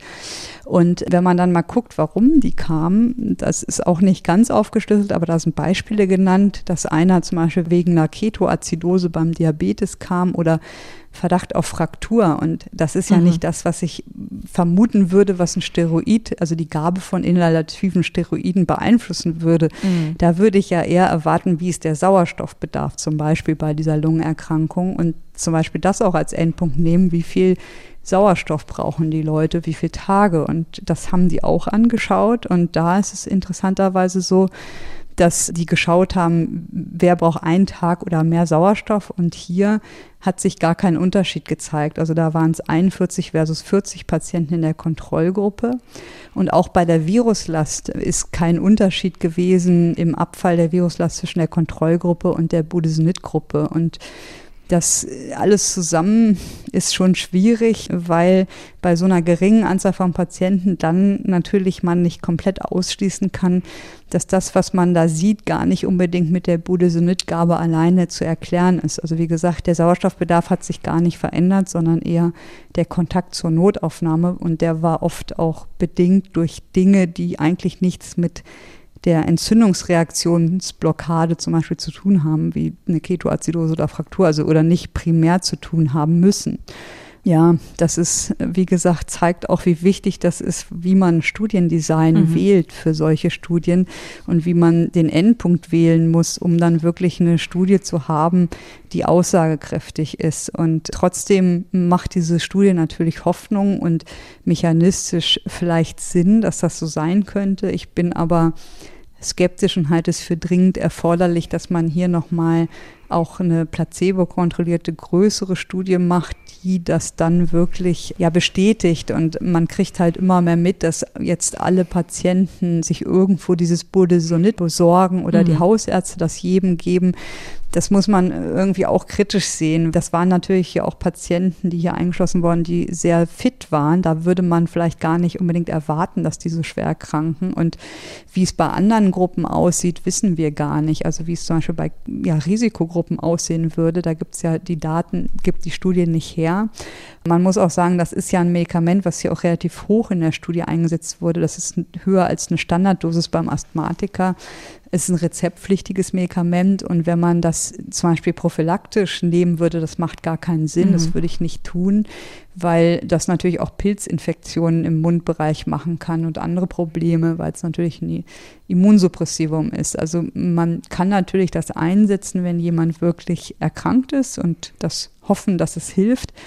Speaker 3: Und wenn man dann mal guckt, warum die kamen, das ist auch nicht ganz aufgeschlüsselt, aber da sind Beispiele genannt, dass einer zum Beispiel wegen einer Ketoazidose beim Diabetes kam oder Verdacht auf Fraktur. Und das ist ja nicht das, was ich vermuten würde, was ein Steroid, also die Gabe von inhalativen Steroiden beeinflussen würde. Da würde ich ja eher erwarten, wie ist der Sauerstoffbedarf zum Beispiel bei dieser Lungenerkrankung und zum Beispiel das auch als Endpunkt nehmen, wie viel Sauerstoff brauchen die Leute, wie viele Tage. Und das haben die auch angeschaut. Und da ist es interessanterweise so, dass die geschaut haben, wer braucht einen Tag oder mehr Sauerstoff. Und hier hat sich gar kein Unterschied gezeigt. Also da waren es 41 versus 40 Patienten in der Kontrollgruppe. Und auch bei der Viruslast ist kein Unterschied gewesen im Abfall der Viruslast zwischen der Kontrollgruppe und der Budesonid-Gruppe. Und das alles zusammen ist schon schwierig, weil bei so einer geringen Anzahl von Patienten dann natürlich man nicht komplett ausschließen kann, dass das, was man da sieht, gar nicht unbedingt mit der Budesonid-Gabe alleine zu erklären ist. Also wie gesagt, der Sauerstoffbedarf hat sich gar nicht verändert, sondern eher der Kontakt zur Notaufnahme und der war oft auch bedingt durch Dinge, die eigentlich nichts mit der Entzündungsreaktionsblockade zum Beispiel zu tun haben, wie eine Ketoazidose oder Fraktur, also oder nicht primär zu tun haben müssen. Ja, das ist, wie gesagt, zeigt auch, wie wichtig das ist, wie man Studiendesign wählt für solche Studien und wie man den Endpunkt wählen muss, um dann wirklich eine Studie zu haben, die aussagekräftig ist. Und trotzdem macht diese Studie natürlich Hoffnung und mechanistisch vielleicht Sinn, dass das so sein könnte. Ich bin aber skeptisch und halte es für dringend erforderlich, dass man hier nochmal auch eine placebo-kontrollierte größere Studie macht, die das dann wirklich bestätigt. Und man kriegt halt immer mehr mit, dass jetzt alle Patienten sich irgendwo dieses Budesonid besorgen oder die Hausärzte das jedem geben. Das muss man irgendwie auch kritisch sehen. Das waren natürlich hier auch Patienten, die hier eingeschlossen wurden, die sehr fit waren. Da würde man vielleicht gar nicht unbedingt erwarten, dass die so schwer erkranken. Und wie es bei anderen Gruppen aussieht, wissen wir gar nicht. Also wie es zum Beispiel bei Risikogruppen aussehen würde, da gibt es ja die Daten, gibt die Studie nicht her. Man muss auch sagen, das ist ja ein Medikament, was hier auch relativ hoch in der Studie eingesetzt wurde. Das ist höher als eine Standarddosis beim Asthmatiker. Es ist ein rezeptpflichtiges Medikament und wenn man das zum Beispiel prophylaktisch nehmen würde, das macht gar keinen Sinn, das würde ich nicht tun, weil das natürlich auch Pilzinfektionen im Mundbereich machen kann und andere Probleme, weil es natürlich ein Immunsuppressivum ist. Also man kann natürlich das einsetzen, wenn jemand wirklich erkrankt ist und das hoffen, dass es hilft.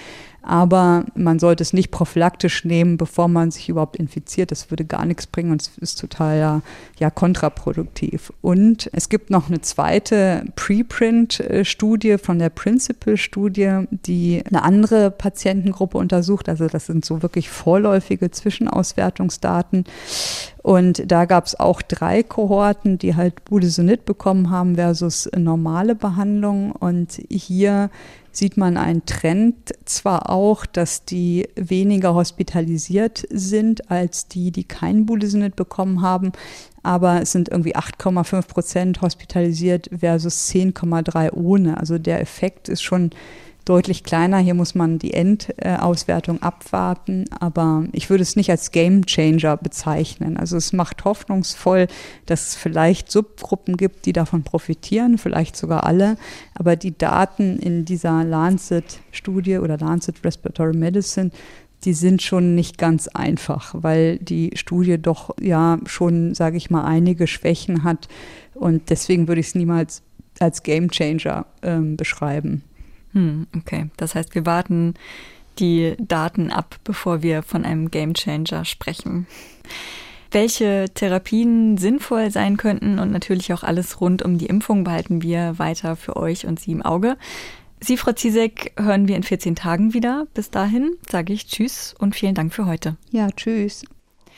Speaker 3: Aber man sollte es nicht prophylaktisch nehmen, bevor man sich überhaupt infiziert. Das würde gar nichts bringen und es ist total kontraproduktiv. Und es gibt noch eine zweite Preprint-Studie von der Principal-Studie, die eine andere Patientengruppe untersucht. Also das sind so wirklich vorläufige Zwischenauswertungsdaten. Und da gab es auch 3 Kohorten, die halt Budesonid bekommen haben versus normale Behandlung. Und hier sieht man einen Trend zwar auch, dass die weniger hospitalisiert sind als die kein Budesonid bekommen haben, aber es sind irgendwie 8,5% hospitalisiert versus 10,3% ohne. Also der Effekt ist schon deutlich kleiner. Hier muss man die Endauswertung abwarten, aber ich würde es nicht als Gamechanger bezeichnen. Also es macht hoffnungsvoll, dass es vielleicht Subgruppen gibt, die davon profitieren, vielleicht sogar alle, aber die Daten in dieser Lancet-Studie oder Lancet Respiratory Medicine, die sind schon nicht ganz einfach, weil die Studie doch schon, sage ich mal, einige Schwächen hat und deswegen würde ich es niemals als Gamechanger beschreiben.
Speaker 2: Okay, das heißt, wir warten die Daten ab, bevor wir von einem Gamechanger sprechen. Welche Therapien sinnvoll sein könnten und natürlich auch alles rund um die Impfung behalten wir weiter für euch und Sie im Auge. Sie, Frau Ziesek, hören wir in 14 Tagen wieder. Bis dahin sage ich Tschüss und vielen Dank für heute.
Speaker 3: Ja, tschüss.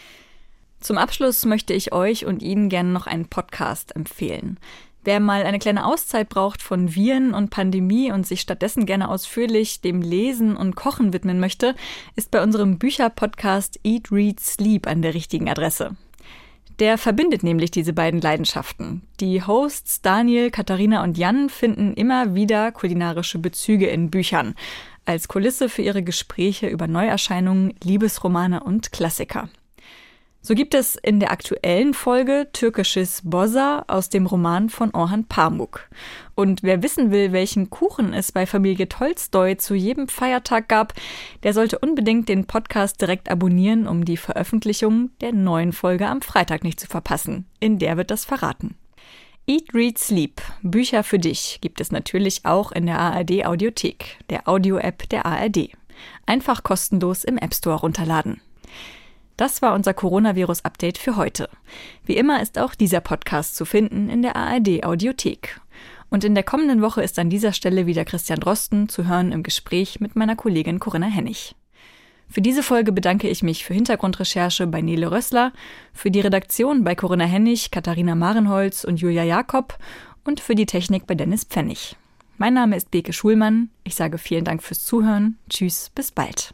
Speaker 2: Zum Abschluss möchte ich euch und Ihnen gerne noch einen Podcast empfehlen. Wer mal eine kleine Auszeit braucht von Viren und Pandemie und sich stattdessen gerne ausführlich dem Lesen und Kochen widmen möchte, ist bei unserem Bücherpodcast Eat, Read, Sleep an der richtigen Adresse. Der verbindet nämlich diese beiden Leidenschaften. Die Hosts Daniel, Katharina und Jan finden immer wieder kulinarische Bezüge in Büchern, als Kulisse für ihre Gespräche über Neuerscheinungen, Liebesromane und Klassiker. So gibt es in der aktuellen Folge türkisches Boza aus dem Roman von Orhan Pamuk. Und wer wissen will, welchen Kuchen es bei Familie Tolstoi zu jedem Feiertag gab, der sollte unbedingt den Podcast direkt abonnieren, um die Veröffentlichung der neuen Folge am Freitag nicht zu verpassen. In der wird das verraten. Eat, Read, Sleep, Bücher für dich, gibt es natürlich auch in der ARD Audiothek, der Audio-App der ARD. Einfach kostenlos im App Store runterladen. Das war unser Coronavirus-Update für heute. Wie immer ist auch dieser Podcast zu finden in der ARD-Audiothek. Und in der kommenden Woche ist an dieser Stelle wieder Christian Drosten zu hören im Gespräch mit meiner Kollegin Corinna Hennig. Für diese Folge bedanke ich mich für Hintergrundrecherche bei Nele Rössler, für die Redaktion bei Corinna Hennig, Katharina Marenholz und Julia Jakob und für die Technik bei Dennis Pfennig. Mein Name ist Beke Schulmann. Ich sage vielen Dank fürs Zuhören. Tschüss, bis bald.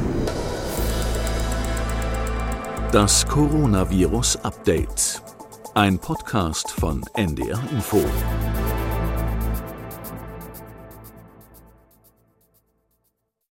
Speaker 1: Das Coronavirus Update. Ein Podcast von NDR Info.